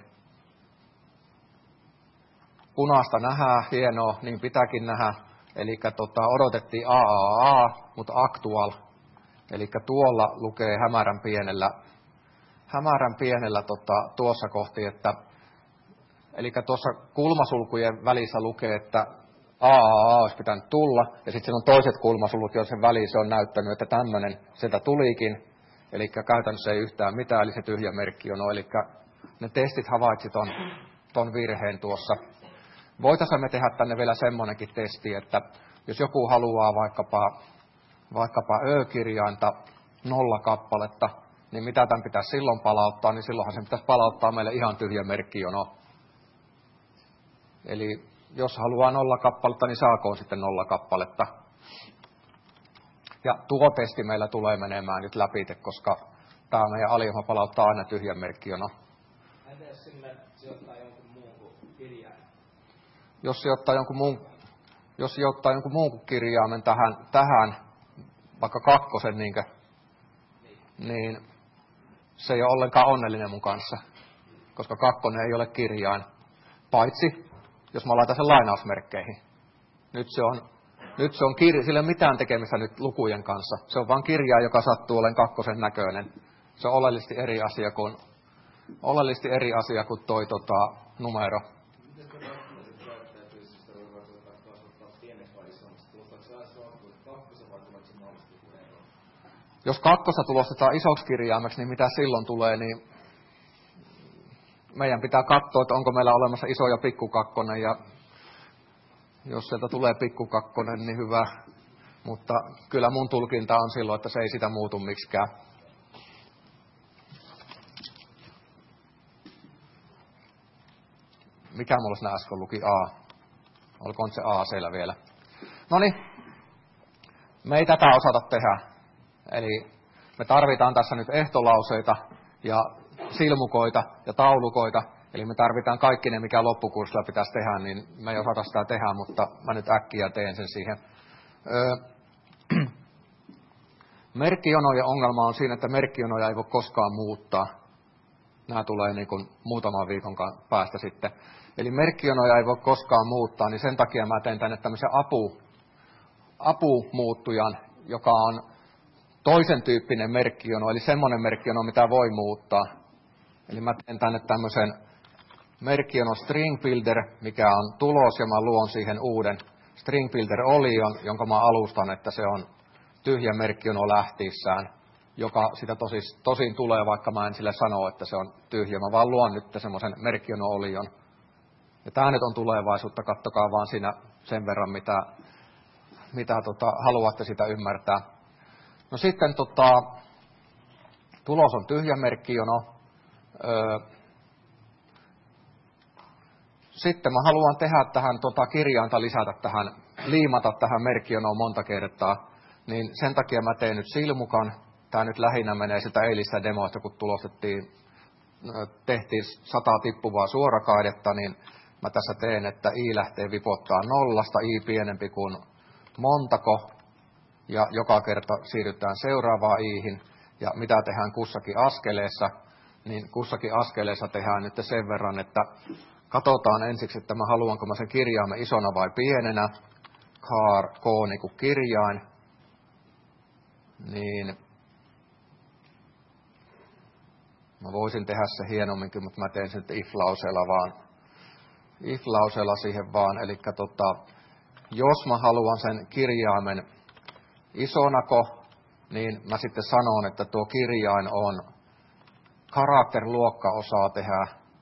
Punaista nähdään, hienoa, niin pitääkin nähdä. Eli tota, odotettiin A A A, mutta actual. Eli tuolla lukee hämärän pienellä, hämärän pienellä tota, tuossa kohti, että eli tuossa kulmasulkujen välissä lukee, että A A A olisi pitänyt tulla, ja sitten on toiset kulmasullut, joiden sen väliin se on näyttänyt, että tämmöinen sieltä tulikin. Eli käytännössä ei yhtään mitään, eli se tyhjä merkki on. Eli ne testit havaitsi ton, ton virheen tuossa. Voitaisiin me tehdä tänne vielä semmoinenkin testi, että jos joku haluaa vaikkapa, vaikkapa Ö-kirjainta nolla kappaletta, niin mitä tämän pitäisi silloin palauttaa, niin silloinhan sen pitäisi palauttaa meille ihan tyhjä merkkijono. Eli jos haluaa nolla kappaletta, niin saakoon sitten nolla kappaletta. Ja tuo testi meillä tulee menemään nyt läpi, koska tämä meidän aliohjelma palauttaa aina tyhjän merkkijono. Entä jos sille sijoittaa jonkun muun kuin kirjain? Jos sijoittaa jonkun muun, jos sijoittaa jonkun muun kuin kirjaimen tähän, tähän vaikka kakkosen, niinkö, niin. niin se ei ole ollenkaan onnellinen mun kanssa, koska kakkonen ei ole kirjain, paitsi jos mä laitan sen lainausmerkkeihin. Nyt se on, nyt se on kirja, sillä ei ole mitään tekemistä nyt lukujen kanssa. Se on vain kirja, joka sattuu olemaan kakkosen näköinen. Se on oleellisesti eri asia kuin, oleellisesti eri asia kuin toi tota, numero. Jos kakkosta tulostetaan isoksi kirjaimeksi, niin mitä silloin tulee, niin meidän pitää katsoa, että onko meillä olemassa iso ja pikkukakkonen, ja jos sieltä tulee pikkukakkonen, niin hyvä. Mutta kyllä mun tulkinta on silloin, että se ei sitä muutu miksikään. Mikä mulla siinä äsken luki A? Olkoon se A siellä vielä? Noniin, me ei tätä osata tehdä. Eli me tarvitaan tässä nyt ehtolauseita ja silmukoita ja taulukoita. Eli me tarvitaan kaikki ne, mikä loppukurssilla pitäisi tehdä, niin me ei osata sitä tehdä, mutta mä nyt äkkiä teen sen siihen. Öö, merkkijonojen ongelma on siinä, että merkkijonoja ei voi koskaan muuttaa. Nämä tulee niin kuin muutaman viikon päästä sitten. Eli merkkijonoja ei voi koskaan muuttaa, niin sen takia mä teen tänne tämmöisen apu, apumuuttujan, joka on toisen tyyppinen merkkijono, eli semmoinen merkkijono, mitä voi muuttaa. Eli mä teen tänne tämmöisen merkkijono string builder, mikä on tulos, ja mä luon siihen uuden string builder olion, jonka mä alustan, että se on tyhjä merkkijono lähtiessään, joka sitä tosis, tosin tulee, vaikka mä en sille sano, että se on tyhjä. Mä vaan luon nyt semmoisen merkkijono olion. Ja tää nyt on tulevaisuutta, kattokaa vaan siinä sen verran, mitä, mitä tota, haluatte sitä ymmärtää. No sitten tota, tulos on tyhjä merkkijono. Öö, sitten mä haluan tehdä tähän tota, kirjainta, lisätä tähän, liimata tähän merkkijonoon monta kertaa. Niin sen takia mä teen nyt silmukan. Tämä nyt lähinnä menee sitä eilistä demoista, kun tulostettiin, tehtiin sata tippuvaa suorakaidetta, niin mä tässä teen, että i lähtee vipottaa nollasta, i pienempi kuin montako, ja joka kerta siirrytään seuraavaan iihin, ja mitä tehdään kussakin askeleessa, niin kussakin askeleessa tehdään nyt sen verran, että katsotaan ensiksi, että mä haluanko mä sen kirjaimen isona vai pienenä, char, k niin kuin kirjain, niin mä voisin tehdä se hienomminkin, mutta mä teen sen if-lauseella vaan, if-lauseella siihen vaan, eli tota, jos mä haluan sen kirjaimen isonako, niin mä sitten sanon, että tuo kirjain on karakterluokka osaa tehdä,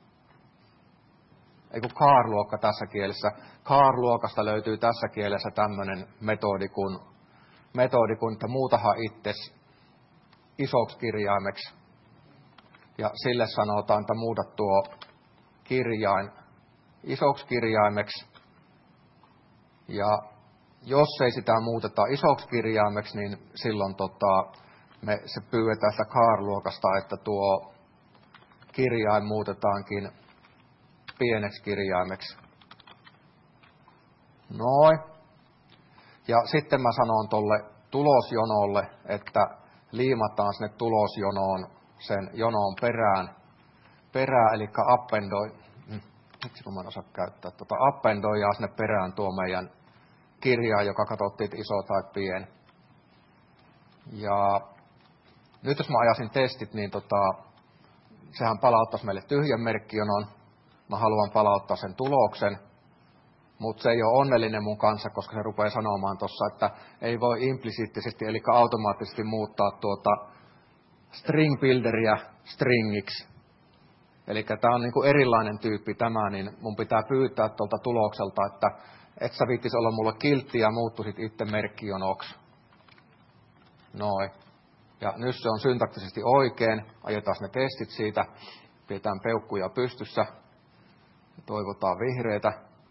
ei kun char-luokka tässä kielessä. Char-luokasta löytyy tässä kielessä tämmöinen metodi kuin, metodi kuin, että muutahan itses isoksi kirjaimeksi. Ja sille sanotaan, että muuta tuo kirjain isoksi kirjaimeksi. Ja jos ei sitä muuteta isoksi kirjaimeksi, niin silloin tota, me se pyydetään sitä char-luokasta, että tuo kirjain muutetaankin pieneksi kirjaimeksi. Noin. Ja sitten mä sanon tuolle tulosjonolle, että liimataan sinne tulosjonoon sen jonoon perään, perään eli appendoi, miksi mä en osaa käyttää, tuota, appendoidaan sinne perään tuo meidän kirjaa, joka katsottiin iso tai pien. Ja nyt jos mä ajasin testit, niin tota, sehän palauttaisi meille tyhjän merkkijonon. Mä haluan palauttaa sen tuloksen, mutta se ei ole onnellinen mun kanssa, koska se rupeaa sanomaan tuossa, että ei voi implisiittisesti, eli automaattisesti muuttaa tuota string builderia stringiksi. Eli tämä on niinku erilainen tyyppi tämä, niin mun pitää pyytää tuolta tulokselta, että et sä viittis olla mulle kiltti ja muuttuisit itse merkkijonoksi. Noin. Ja nyt se on syntaktisesti oikein. Ajetaan ne testit siitä. Pidetään peukkuja pystyssä. Toivotaan vihreitä.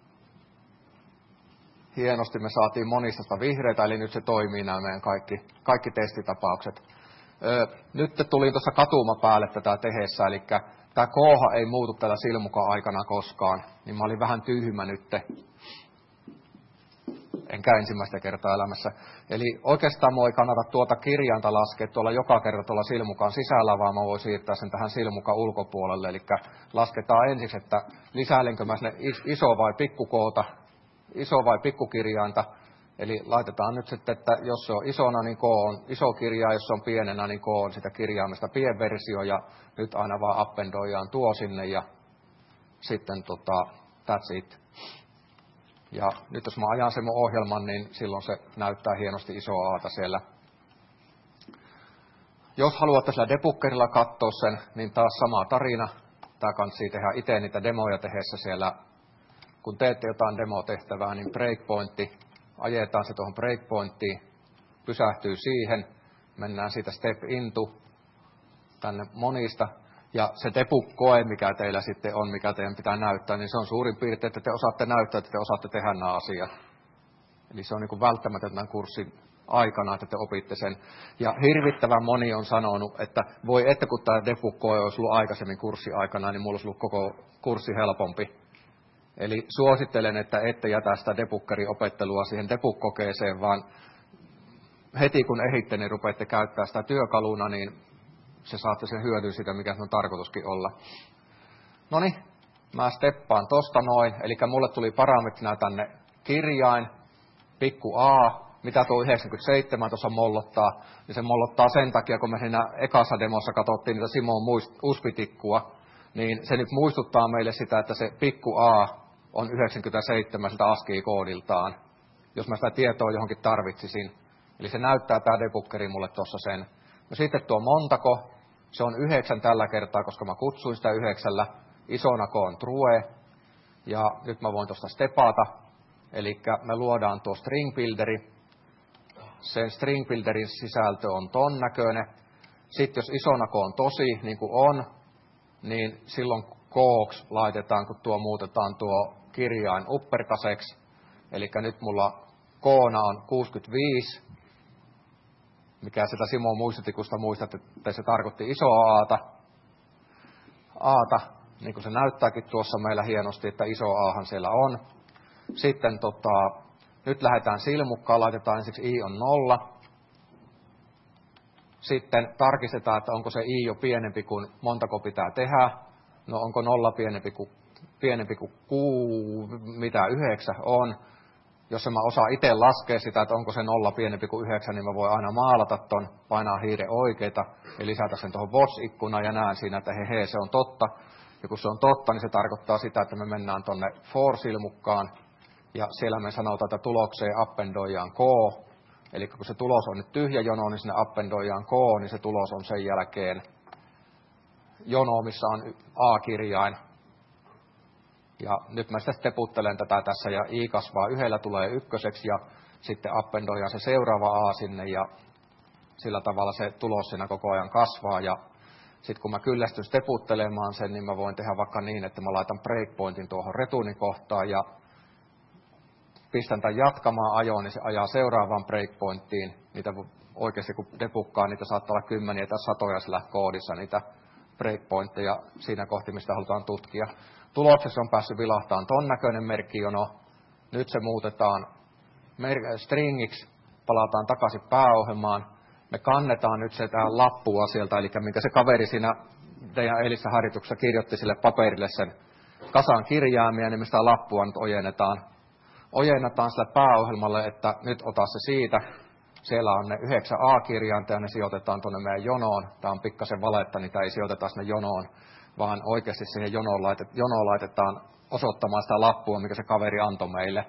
Hienosti me saatiin monistasta vihreitä, eli nyt se toimii nämä meidän kaikki, kaikki testitapaukset. Öö, nyt tulin tuossa katuma päälle tätä tehessä, eli tämä kooha ei muutu tällä silmukan aikana koskaan, niin mä olin vähän tyhmä nytte. Enkä ensimmäistä kertaa elämässä. Eli oikeastaan mua ei kannata tuota kirjainta laskea tuolla joka kerta tuolla silmukan sisällä, vaan mä voin siirtää sen tähän silmukan ulkopuolelle. Eli lasketaan ensiksi, että lisäilenkö mä sinne iso vai pikkukoota, iso vai pikkukirjainta. Eli laitetaan nyt sitten, että jos se on isona, niin K on iso kirja, jos se on pienenä, niin K on sitä kirjaimesta pienversio, ja nyt aina vaan appendoidaan tuo sinne, ja sitten tota, that's it. Ja nyt jos mä ajan sen mun ohjelman, niin silloin se näyttää hienosti isoa aata siellä. Jos haluatte sillä debuggerilla katsoa sen, niin taas sama tarina. Tää kannattaa tehdä itse niitä demoja tehdessä siellä. Kun teette jotain demotehtävää, niin breakpointti, ajetaan se tuohon breakpointtiin, pysähtyy siihen, mennään siitä step into tänne monista. Ja se debug-koe, mikä teillä sitten on, mikä teidän pitää näyttää, niin se on suurin piirtein, että te osaatte näyttää, että te osaatte tehdä nämä asiat. Eli se on niin kuin välttämätöntä tämän kurssin aikana, että te opitte sen. Ja hirvittävän moni on sanonut, että voi että kun tämä debug-koe olisi ollut aikaisemmin kurssin aikana, niin mulla olisi ollut koko kurssi helpompi. Eli suosittelen, että ette jätä sitä debuggerin-opettelua siihen debug-kokeeseen, vaan heti kun ehitte, niin rupeatte käyttää sitä työkaluna, niin se saatte sen hyötyä siitä, mikä se on tarkoituskin olla. Noniin, mä steppaan tosta noin, eli mulle tuli parametrina tänne kirjain, pikku a, mitä tuo yhdeksänkymmentäseitsemän tuossa mollottaa, niin se mollottaa sen takia, kun me siinä ekassa demossa katsottiin niitä Simon uspitikkua, niin se nyt muistuttaa meille sitä, että se pikku a on yhdeksänkymmentäseitsemän siltä ASCII-koodiltaan, jos mä sitä tietoa johonkin tarvitsisin. Eli se näyttää tää debuggeri mulle tuossa sen. No sitten tuo montako, se on yhdeksän tällä kertaa, koska mä kutsuin sitä yhdeksällä. Isona K on true. Ja nyt mä voin tuosta stepata. Eli me luodaan tuo string builderi. Sen string builderin sisältö on ton näköinen. Sitten jos isona K on tosi, niin kuin on, niin silloin kooksi laitetaan, kun tuo muutetaan tuo kirjain uppercaseksi. Eli nyt mulla K:na on kuusikymmentäviisi. Mikä sitä Simon muistitikusta muistatte, että se tarkoitti isoa aata. Aata, niin kuin se näyttääkin tuossa meillä hienosti, että iso aahan siellä on. Sitten tota, nyt lähdetään silmukkaan, laitetaan ensiksi i on nolla. Sitten tarkistetaan, että onko se i jo pienempi kuin montako pitää tehdä. No onko nolla pienempi kuin, pienempi kuin kuu, mitä yhdeksän on. Jos mä osaan itse laskea sitä, että onko se nolla pienempi kuin yhdeksän, niin mä voin aina maalata ton, painaa hiiren oikeita ja lisätä sen tuohon watch-ikkunaan ja näen siinä, että he, he, se on totta. Ja kun se on totta, niin se tarkoittaa sitä, että me mennään tonne for-silmukkaan ja siellä me sanotaan, että tulokseen appendoidaan K. Eli kun se tulos on nyt tyhjä jono, niin sinne appendoidaan K, niin se tulos on sen jälkeen jono, missä on A-kirjain. Ja nyt mä sitten steputtelen tätä tässä ja i kasvaa yhdellä, tulee ykköseksi ja sitten appendoidaan se seuraava a sinne ja sillä tavalla se tulos siinä koko ajan kasvaa. Ja sitten kun mä kyllästyn steputtelemaan sen, niin mä voin tehdä vaikka niin, että mä laitan breakpointin tuohon retuunikohtaan ja pistän tämän jatkamaan ajoon, niin se ajaa seuraavaan breakpointtiin. Niitä oikeasti kun debuggaa, niitä saattaa olla kymmeniä tai satoja sillä koodissa, niitä breakpointteja siinä kohti, mistä halutaan tutkia. Tuloksessa on päässyt vilahtamaan ton näköinen merkkijono, Nyt se muutetaan stringiksi, palataan takaisin pääohjelmaan. Me kannetaan nyt se tähän lappua sieltä, eli minkä se kaveri siinä teidän eilisessä harjoituksessa kirjoitti sille paperille sen kasan kirjaimia, niin me sitä lappua nyt ojennetaan. Ojennetaan sille pääohjelmalle, että nyt ota se siitä. Siellä on ne yhdeksän A-kirjainta ja ne sijoitetaan tuonne meidän jonoon. Tämä on pikkasen valetta, niitä ei sijoiteta sinne jonoon, vaan oikeasti siihen jonoon, laitet, jonoon laitetaan osoittamaan sitä lappua, mikä se kaveri antoi meille.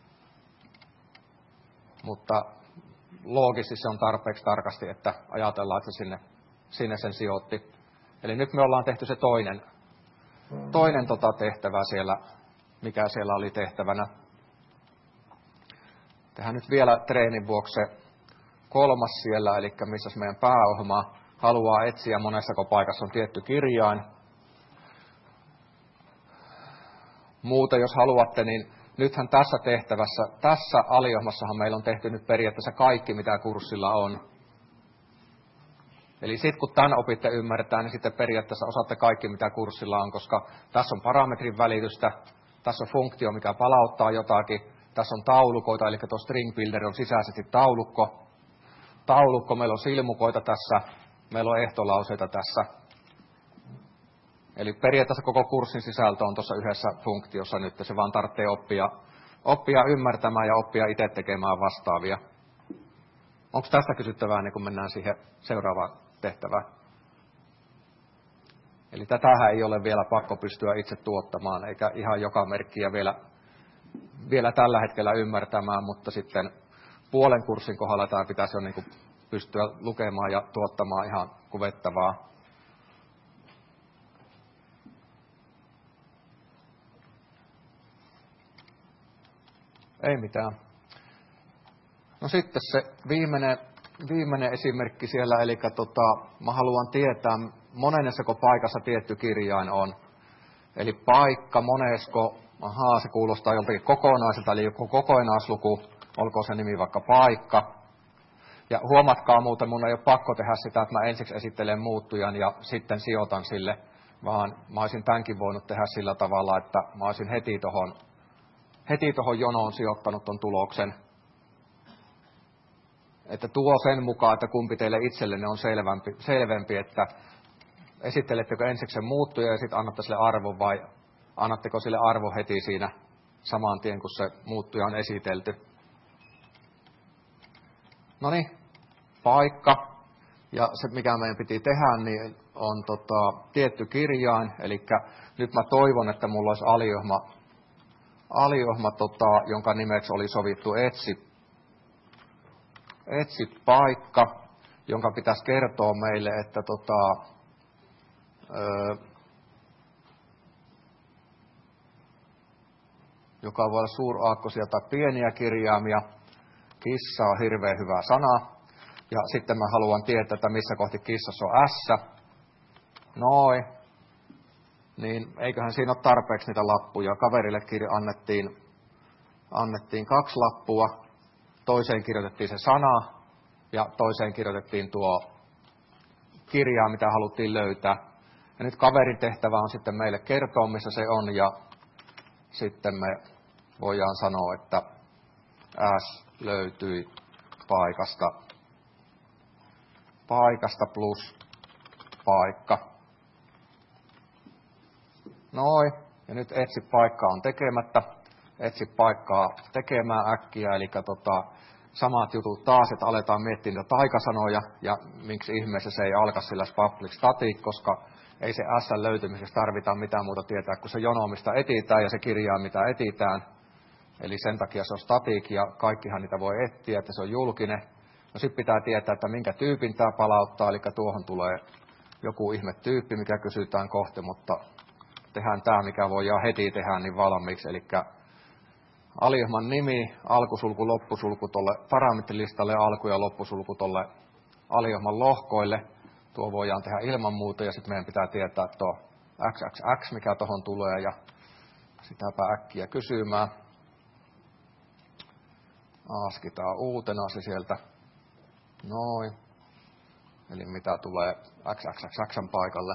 Mutta loogisesti se on tarpeeksi tarkasti, että ajatellaan, että sinne, sinne sen sijoitti. Eli nyt me ollaan tehty se toinen, toinen tota tehtävä siellä, mikä siellä oli tehtävänä. Tehdään nyt vielä treenin vuoksi se kolmas siellä, eli missä meidän pääohjelma haluaa etsiä monessako paikassa on tietty kirjain. Muuten, jos haluatte, niin nythän tässä tehtävässä, tässä aliohjelmassahan meillä on tehty nyt periaatteessa kaikki, mitä kurssilla on. Eli sitten kun tämän opitte ymmärtää, niin sitten periaatteessa osaatte kaikki, mitä kurssilla on, koska tässä on parametrin välitystä, tässä on funktio, mikä palauttaa jotakin, tässä on taulukoita, eli tuo string builder on sisäisesti taulukko. Taulukko, meillä on silmukoita tässä, meillä on ehtolauseita tässä. Eli periaatteessa koko kurssin sisältö on tuossa yhdessä funktiossa nyt, se vaan tarvitsee oppia, oppia ymmärtämään ja oppia itse tekemään vastaavia. Onko tästä kysyttävää, niin kun mennään siihen seuraavaan tehtävään? Eli tätähän ei ole vielä pakko pystyä itse tuottamaan, eikä ihan joka merkkiä vielä, vielä tällä hetkellä ymmärtämään, mutta sitten puolen kurssin kohdalla tämä pitäisi jo niin kuin pystyä lukemaan ja tuottamaan ihan kuvettavaa. Ei mitään. No sitten se viimeinen, viimeinen esimerkki siellä, eli tota, mä haluan tietää, monennessako paikassa tietty kirjain on. Eli paikka, monesko, ahaa, se kuulostaa joltakin kokonaiselta, eli joku kokonaisluku, olkoon se nimi vaikka paikka. Ja huomatkaa muuten, mun ei ole pakko tehdä sitä, että mä ensiksi esittelen muuttujan ja sitten sijoitan sille, vaan mä olisin tämänkin voinut tehdä sillä tavalla, että mä olisin heti tohon heti tuohon jonoon sijoittanut ton tuloksen. Että tuo sen mukaan, että kumpi teille itsellenne on selvempi, selvempi että esittelettekö ensiksi sen muuttuja ja sitten annatte sille arvon vai annatteko sille arvo heti siinä saman tien, kun se muuttuja on esitelty. Noniin, paikka. Ja se, mikä meidän piti tehdä, niin on tota, tietty kirjain. Eli nyt mä toivon, että mulla olisi aliohjelma, aliohjelma tota, jonka nimeksi oli sovittu etsi, etsi paikka, jonka pitäisi kertoa meille, että tota, ö, joka voi olla suuraakkosia tai pieniä kirjaimia. Kissa on hirveän hyvä sana. Ja sitten mä haluan tietää, että missä kohti kissassa on S. Noin. Niin eiköhän siinä ole tarpeeksi niitä lappuja. Kaverillekin annettiin, annettiin kaksi lappua. Toiseen kirjoitettiin se sana ja toiseen kirjoitettiin tuo kirjaa, mitä haluttiin löytää. Ja nyt kaverin tehtävä on sitten meille kertoa, missä se on, ja sitten me voidaan sanoa, että S löytyi paikasta, paikasta plus paikka. Noin, ja nyt etsi paikkaa on tekemättä. Etsi paikkaa tekemään äkkiä, eli tota, samat jutut taas, että aletaan miettiä niitä taikasanoja, ja miksi ihmeessä se ei alka sillä public static, koska ei se S löytymisessä tarvita mitään muuta tietää kuin se jono, mistä etitään, ja se kirjaa, mitä etitään. Eli sen takia se on static, ja kaikkihan niitä voi etsiä, että se on julkinen. No sitten pitää tietää, että minkä tyypin tämä palauttaa, eli tuohon tulee joku ihme tyyppi, mikä kysytään kohti, mutta tehdään tämä, mikä voidaan heti tehdä niin valmiiksi, eli aliohjelman nimi, alkusulku, loppusulku tuolle parametrilistalle, alku- ja loppusulku tuolle aliohjelman lohkoille. Tuo voidaan tehdä ilman muuta, ja sitten meidän pitää tietää tuo triple X, mikä tuohon tulee, ja sitäpä äkkiä kysymään. Askitaan uutena se sieltä. Noin. Eli mitä tulee triple paikalle.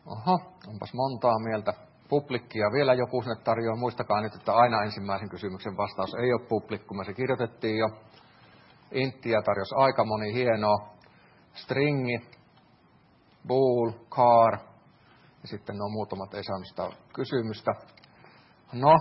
Oho, onpas montaa mieltä. Publikkia vielä joku sinne tarjoaa. Muistakaa nyt, että aina ensimmäisen kysymyksen vastaus ei ole publik, kun me se kirjoitettiin jo. Inttiä tarjosi aika moni hienoa. Stringi, bool, car. Ja sitten nuo muutamat ei saanut sitä kysymystä. No,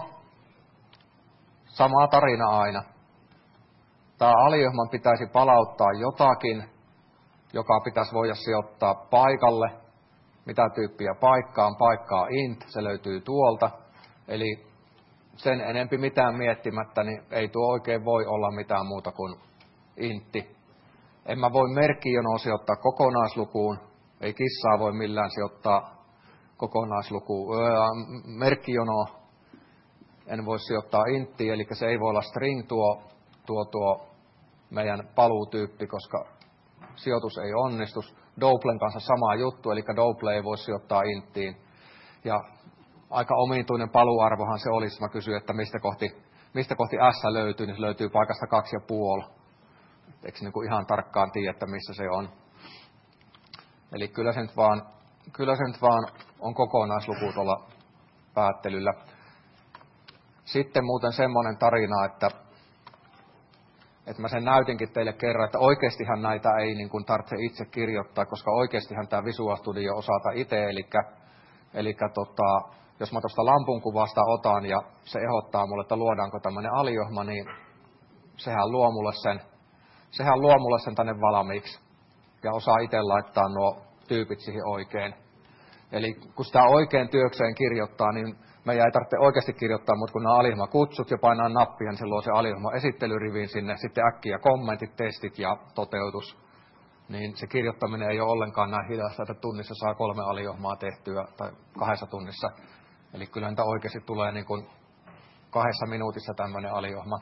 sama tarina aina. Tämä aliohjelman pitäisi palauttaa jotakin, joka pitäisi voida sijoittaa paikalle. Mitä tyyppiä paikkaan? Paikkaa int, se löytyy tuolta. Eli sen enempi mitään miettimättä, niin ei tuo oikein voi olla mitään muuta kuin intti. En mä voi merkkijonoa sijoittaa kokonaislukuun. Ei kissaa voi millään sijoittaa kokonaislukuun. Öö, merkkijonoa en voi sijoittaa inttiin, eli se ei voi olla string tuo, tuo, tuo meidän paluutyyppi, koska sijoitus ei onnistu. Doublen kanssa sama juttu, eli double ei voi sijoittaa inttiin. Ja aika omituinen paluarvohan se olisi, mä kysyin, että mistä kohti, mistä kohti S löytyy, niin se löytyy paikasta kaksi ja puoli. Eikö niin kuin ihan tarkkaan tiedä, että missä se on. Eli kyllä se nyt vaan, kyllä se nyt vaan on kokonaisluku tuolla päättelyllä. Sitten muuten semmoinen tarina, että, että mä sen näytinkin teille kerran, että oikeastihan näitä ei niin kuin tarvitse itse kirjoittaa, koska oikeastihan tämä Visual Studio osata itse, eli, eli tota, jos mä tuosta lampun kuvasta otan ja se ehdottaa mulle, että luodaanko tämmöinen aliohma, niin sehän luo mulle sen, sehän luo mulle sen tänne valmiiksi ja osaa itse laittaa nuo tyypit siihen oikein. Eli kun sitä oikein työkseen kirjoittaa, niin meidän ei tarvitse oikeasti kirjoittaa, mutta kun nämä aliohma kutsut ja painaa nappia, niin se luo se aliohma esittelyriviin sinne, sitten äkkiä kommentit, testit ja toteutus. Niin se kirjoittaminen ei ole ollenkaan näin hidasta, että tunnissa saa kolme aliohmaa tehtyä tai kahdessa tunnissa. Eli kyllä niitä oikeasti tulee niin kuin kahdessa minuutissa tämmöinen aliohma.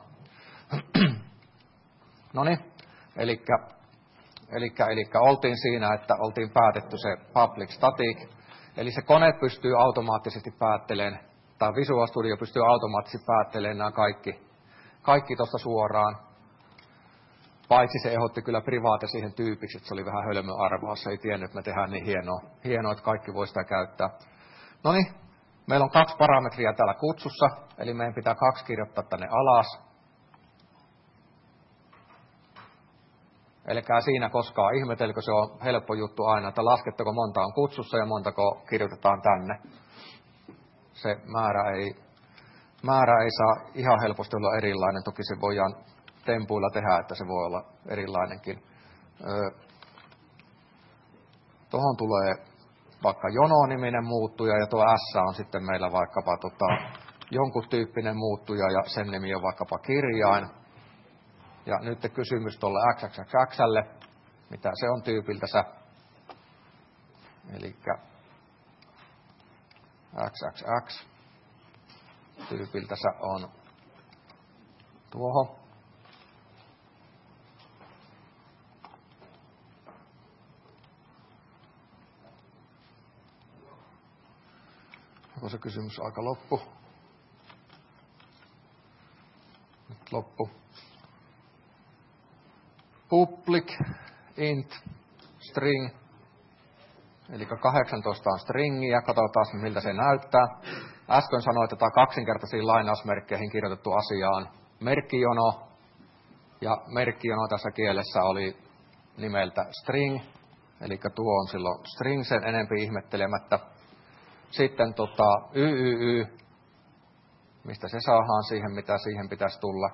Noniin, elikkä, elikkä, elikkä oltiin siinä, että oltiin päätetty se public static. Eli se kone pystyy automaattisesti päättelemään, tai Visual Studio pystyy automaattisesti päättelemään nämä kaikki, kaikki tuosta suoraan. Paitsi se ehdotti kyllä privaate siihen tyypiksi, että se oli vähän hölmö arvaus. Se ei tiennyt, että me tehdään niin hienoa, hienoa että kaikki voi sitä käyttää. Noniin, meillä on kaksi parametria täällä kutsussa, eli meidän pitää kaksi kirjoittaa tänne alas. Elikää siinä koskaan ihmetelkö, se on helppo juttu aina, että laskettako monta on kutsussa ja montako kirjoitetaan tänne. Se määrä ei, määrä ei saa ihan helposti olla erilainen, toki se voidaan tempuilla tehdä, että se voi olla erilainenkin. Öö, Tuohon tulee vaikka jono-niminen muuttuja ja tuo S on sitten meillä vaikkapa tota, jonkun tyyppinen muuttuja ja sen nimi on vaikkapa kirjain. Ja nyt kysymys tuolle XXXlle, mitä se on tyypiltänsä. Eli X X X tyypiltänsä on tuohon. Onko se kysymys aika loppu? Nyt loppu. Public, int, string, eli kahdeksantoista on stringiä, katsotaan miltä se näyttää. Äsken sanoin, että tämä kaksinkertaisiin lainausmerkkeihin kirjoitettu asia on merkkijono, ja merkkijono tässä kielessä oli nimeltä string, eli tuo on silloin string sen enempi ihmettelemättä. Sitten tota, Y Y Y, mistä se saadaan siihen, mitä siihen pitäisi tulla.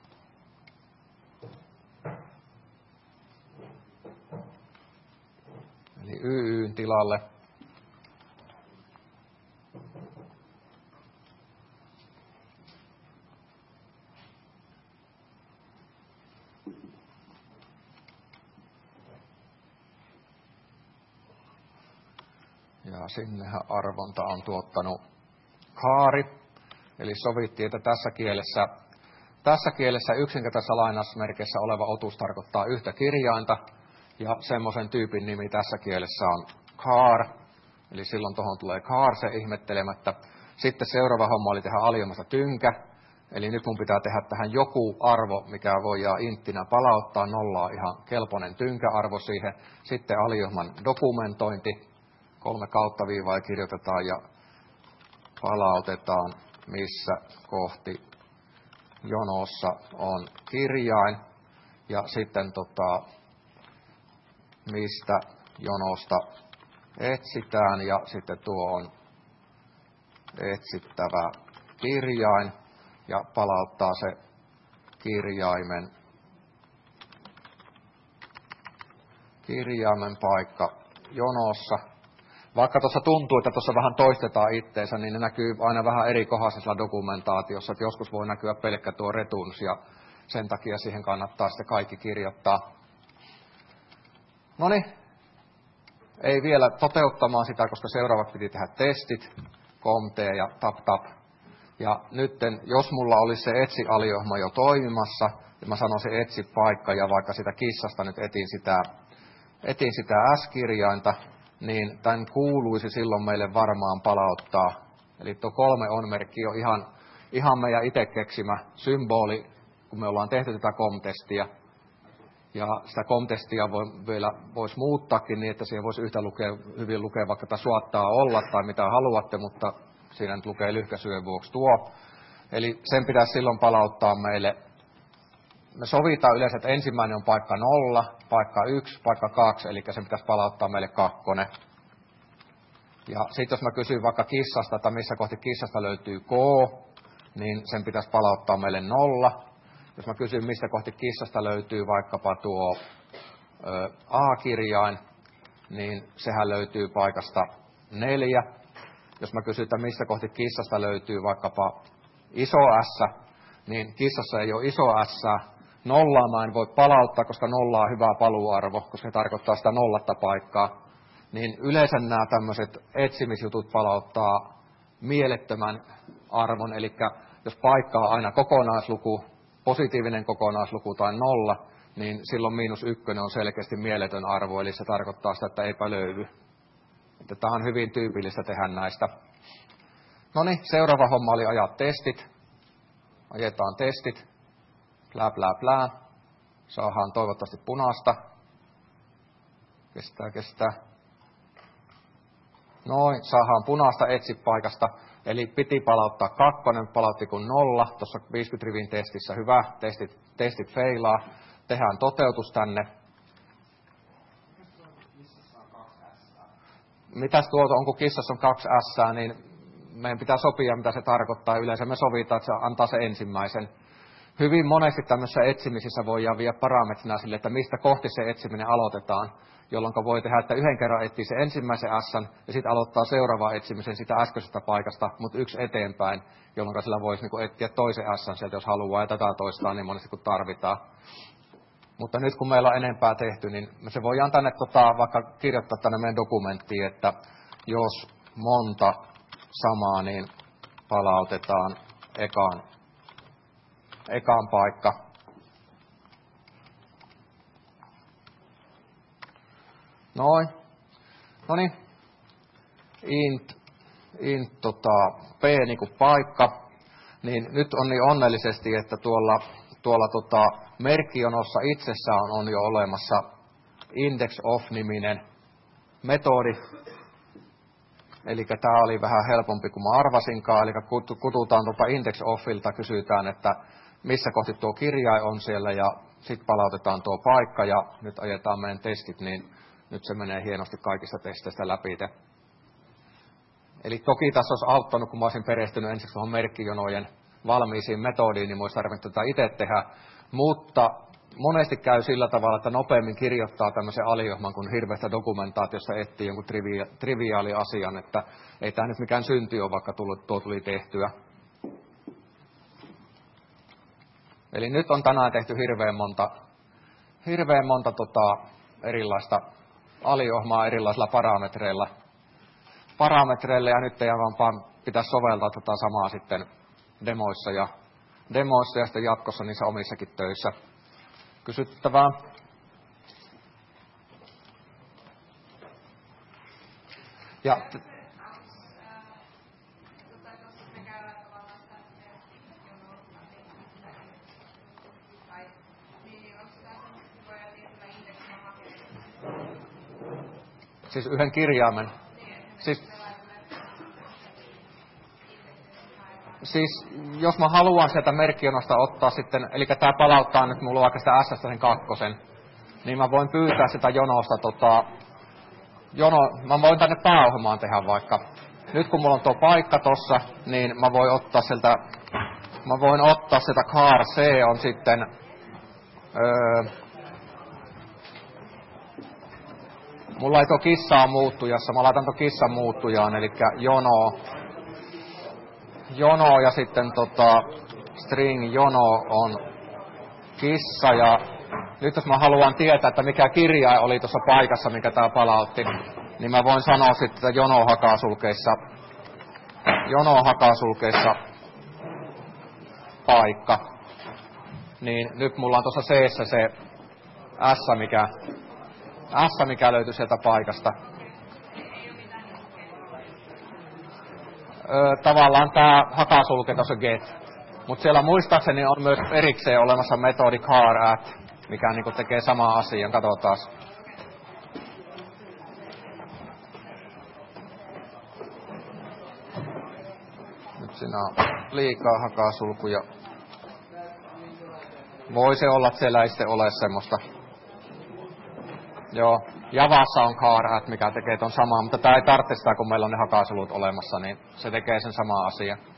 Eli Y Y:n tilalle. Ja sinnehän arvonta on tuottanut kaari. Eli sovittiin, että tässä kielessä, tässä kielessä yksinkertaisessa lainausmerkeissä oleva otus tarkoittaa yhtä kirjainta. Ja semmoisen tyypin nimi tässä kielessä on char, eli silloin tuohon tulee char se ihmettelemättä. Sitten seuraava homma oli tehdä aliohmasta tynkä, eli nyt mun pitää tehdä tähän joku arvo, mikä voidaan inttinä palauttaa, nollaa ihan kelpoinen tynkäarvo siihen. Sitten aliohman dokumentointi, kolme kautta viivaa ja kirjoitetaan ja palautetaan, missä kohti jonossa on kirjain. Ja sitten tota, mistä jonosta etsitään ja sitten tuo on etsittävä kirjain ja palauttaa se kirjaimen, kirjaimen paikka jonossa. Vaikka tuossa tuntuu, että tuossa vähän toistetaan itteensä, niin ne näkyy aina vähän eri kohdassa dokumentaatiossa, että joskus voi näkyä pelkkä tuo retuns ja sen takia siihen kannattaa sitten kaikki kirjoittaa. Noniin, ei vielä toteuttamaan sitä, koska seuraavaksi piti tehdä testit, com-t ja tap-tap. Ja nytten, jos mulla olisi se etsi-aliohma jo toimimassa, ja mä sanoisin etsi-paikka, ja vaikka sitä kissasta nyt etin sitä, etin sitä S-kirjainta, niin tämän kuuluisi silloin meille varmaan palauttaa. Eli tuo kolme on-merkki on ihan, ihan meidän itse keksimä symboli, kun me ollaan tehty tätä com-testiä. Ja sitä com-testia voi, vielä voisi muuttaakin niin, että siihen voisi yhtä lukea, hyvin lukea vaikka tämä suottaa olla tai mitä haluatte, mutta siinä nyt lukee lyhkäisyyden vuoksi tuo. Eli sen pitäisi silloin palauttaa meille. Me sovitaan yleensä, että ensimmäinen on paikka nolla, paikka yksi, paikka kaksi, eli sen pitäisi palauttaa meille kakkonen. Ja sitten jos mä kysyn vaikka kissasta, että missä kohti kissasta löytyy K, niin sen pitäisi palauttaa meille nolla. Jos mä kysyn, mistä kohti kissasta löytyy vaikkapa tuo ö, A-kirjain, niin sehän löytyy paikasta neljä. Jos mä kysyn, että mistä kohti kissasta löytyy vaikkapa iso S, niin kissassa ei ole iso S. Nollaa mä en voi palauttaa, koska nolla on hyvä paluuarvo, koska se tarkoittaa sitä nollatta paikkaa. Niin yleensä nämä tämmöiset etsimisjutut palauttaa mielettömän arvon. Eli jos paikka on aina kokonaisluku, positiivinen kokonaisluku tai nolla, niin silloin miinus ykkönen on selkeästi mieletön arvo, eli se tarkoittaa sitä, että eipä löydy. Että tämä on hyvin tyypillistä tehdä näistä. No niin, seuraava homma oli ajaa testit. Ajetaan testit. Plää, plää, plää. Saadaan toivottavasti punaista. Kestää, kestää. Noin, saadaan punaista etsipaikasta. Eli piti palauttaa kakkonen, palautti kun nolla. Tuossa viisikymmentä rivin testissä hyvä. Testit, testit feilaa. Tehdään toteutus tänne. Mitäs tuolta on, kun kissassa on kaksi S, niin meidän pitää sopia, mitä se tarkoittaa. Yleensä me sovitaan, että se antaa se ensimmäisen. Hyvin monesti tämmöisissä etsimisissä voidaan viedä parametrina sille, että mistä kohti se etsiminen aloitetaan, jolloin voi tehdä, että yhden kerran etsii se ensimmäisen S ja sitten aloittaa seuraavan etsimisen sitä äskeisestä paikasta, mutta yksi eteenpäin, jolloin sillä voisi niin etsiä toisen S sieltä, jos haluaa, ja tätä toistaa niin monesti kuin tarvitaan. Mutta nyt kun meillä on enempää tehty, niin se voidaan tänne tota, vaikka kirjoittaa tänne meidän dokumenttiin, että jos monta samaa, niin palautetaan ekaan, ekaan paikka. Noin. No niin. Int, int tota, p niin kuin paikka. Niin nyt on niin onnellisesti, että tuolla, tuolla tota, merkkijonossa itsessään on jo olemassa indexOf-niminen metodi. Eli tämä oli vähän helpompi kuin mä arvasinkaan. Eli kututaan tuota indexOfilta, kysytään, että missä kohti tuo kirjain on siellä ja sitten palautetaan tuo paikka ja nyt ajetaan meidän testit, niin nyt se menee hienosti kaikista testeistä läpi. Eli toki tässä olisi auttanut, kun mä olisin perehtynyt ensiksi tuohon merkkijonojen valmiisiin metodiin, niin mä olisin tarvinnut tätä itse tehdä. Mutta monesti käy sillä tavalla, että nopeammin kirjoittaa tämmöisen aliohman, kun hirveästä dokumentaatiosta etsii jonkun trivia- triviaali asian, että ei tämä nyt mikään synti ole, vaikka tullut, tuo tuli tehtyä. Eli nyt on tänään tehty hirveän monta, hirveän monta tota, erilaista aliohmaa erilaisilla parametreilla. parametreilla ja nyt teidän vaan pitäisi soveltaa tätä samaa sitten demoissa ja, demoissa ja sitten jatkossa niissä omissakin töissä. Kysyttävää. Ja t- siis yhden kirjaimen. Siis, siis jos mä haluan sieltä merkkijonosta ottaa sitten, eli tää palauttaa nyt mulla vaikka sitä S sen kakkosen, niin mä voin pyytää sitä jonosta tota, jono, mä voin tänne pääohjelmaan tehdä vaikka. Nyt kun mulla on tuo paikka tossa, niin mä voin ottaa sieltä, mä voin ottaa sieltä car C on sitten, öö, mulla ei tuo kissaa muuttujassa, mä laitan tuo kissan muuttujaan, eli jono, jono ja sitten tota, string jono on kissa ja nyt jos mä haluan tietää, että mikä kirjain oli tuossa paikassa, mikä tää palautti, niin mä voin sanoa sitten, että jono hakasulkeissa, jono hakasulkeissa paikka. Niin nyt mulla on tuossa C:ssä se S, mikä, S, mikä löytyy sieltä paikasta. Öö, tavallaan tää hakasulke tuossa get. Mut siellä muistaakseni on myös erikseen olemassa metodi car at, mikä niinku tekee samaa asian. Katsotaas. Nyt siinä on liikaa hakasulkuja. Voi se olla, että siellä ei sitten ole semmoista. Joo, Javassa on car at, mikä tekee ton samaa, mutta tää ei tarvitse sitä, kun meillä on ne hakasulut olemassa, niin se tekee sen samaa asiaa.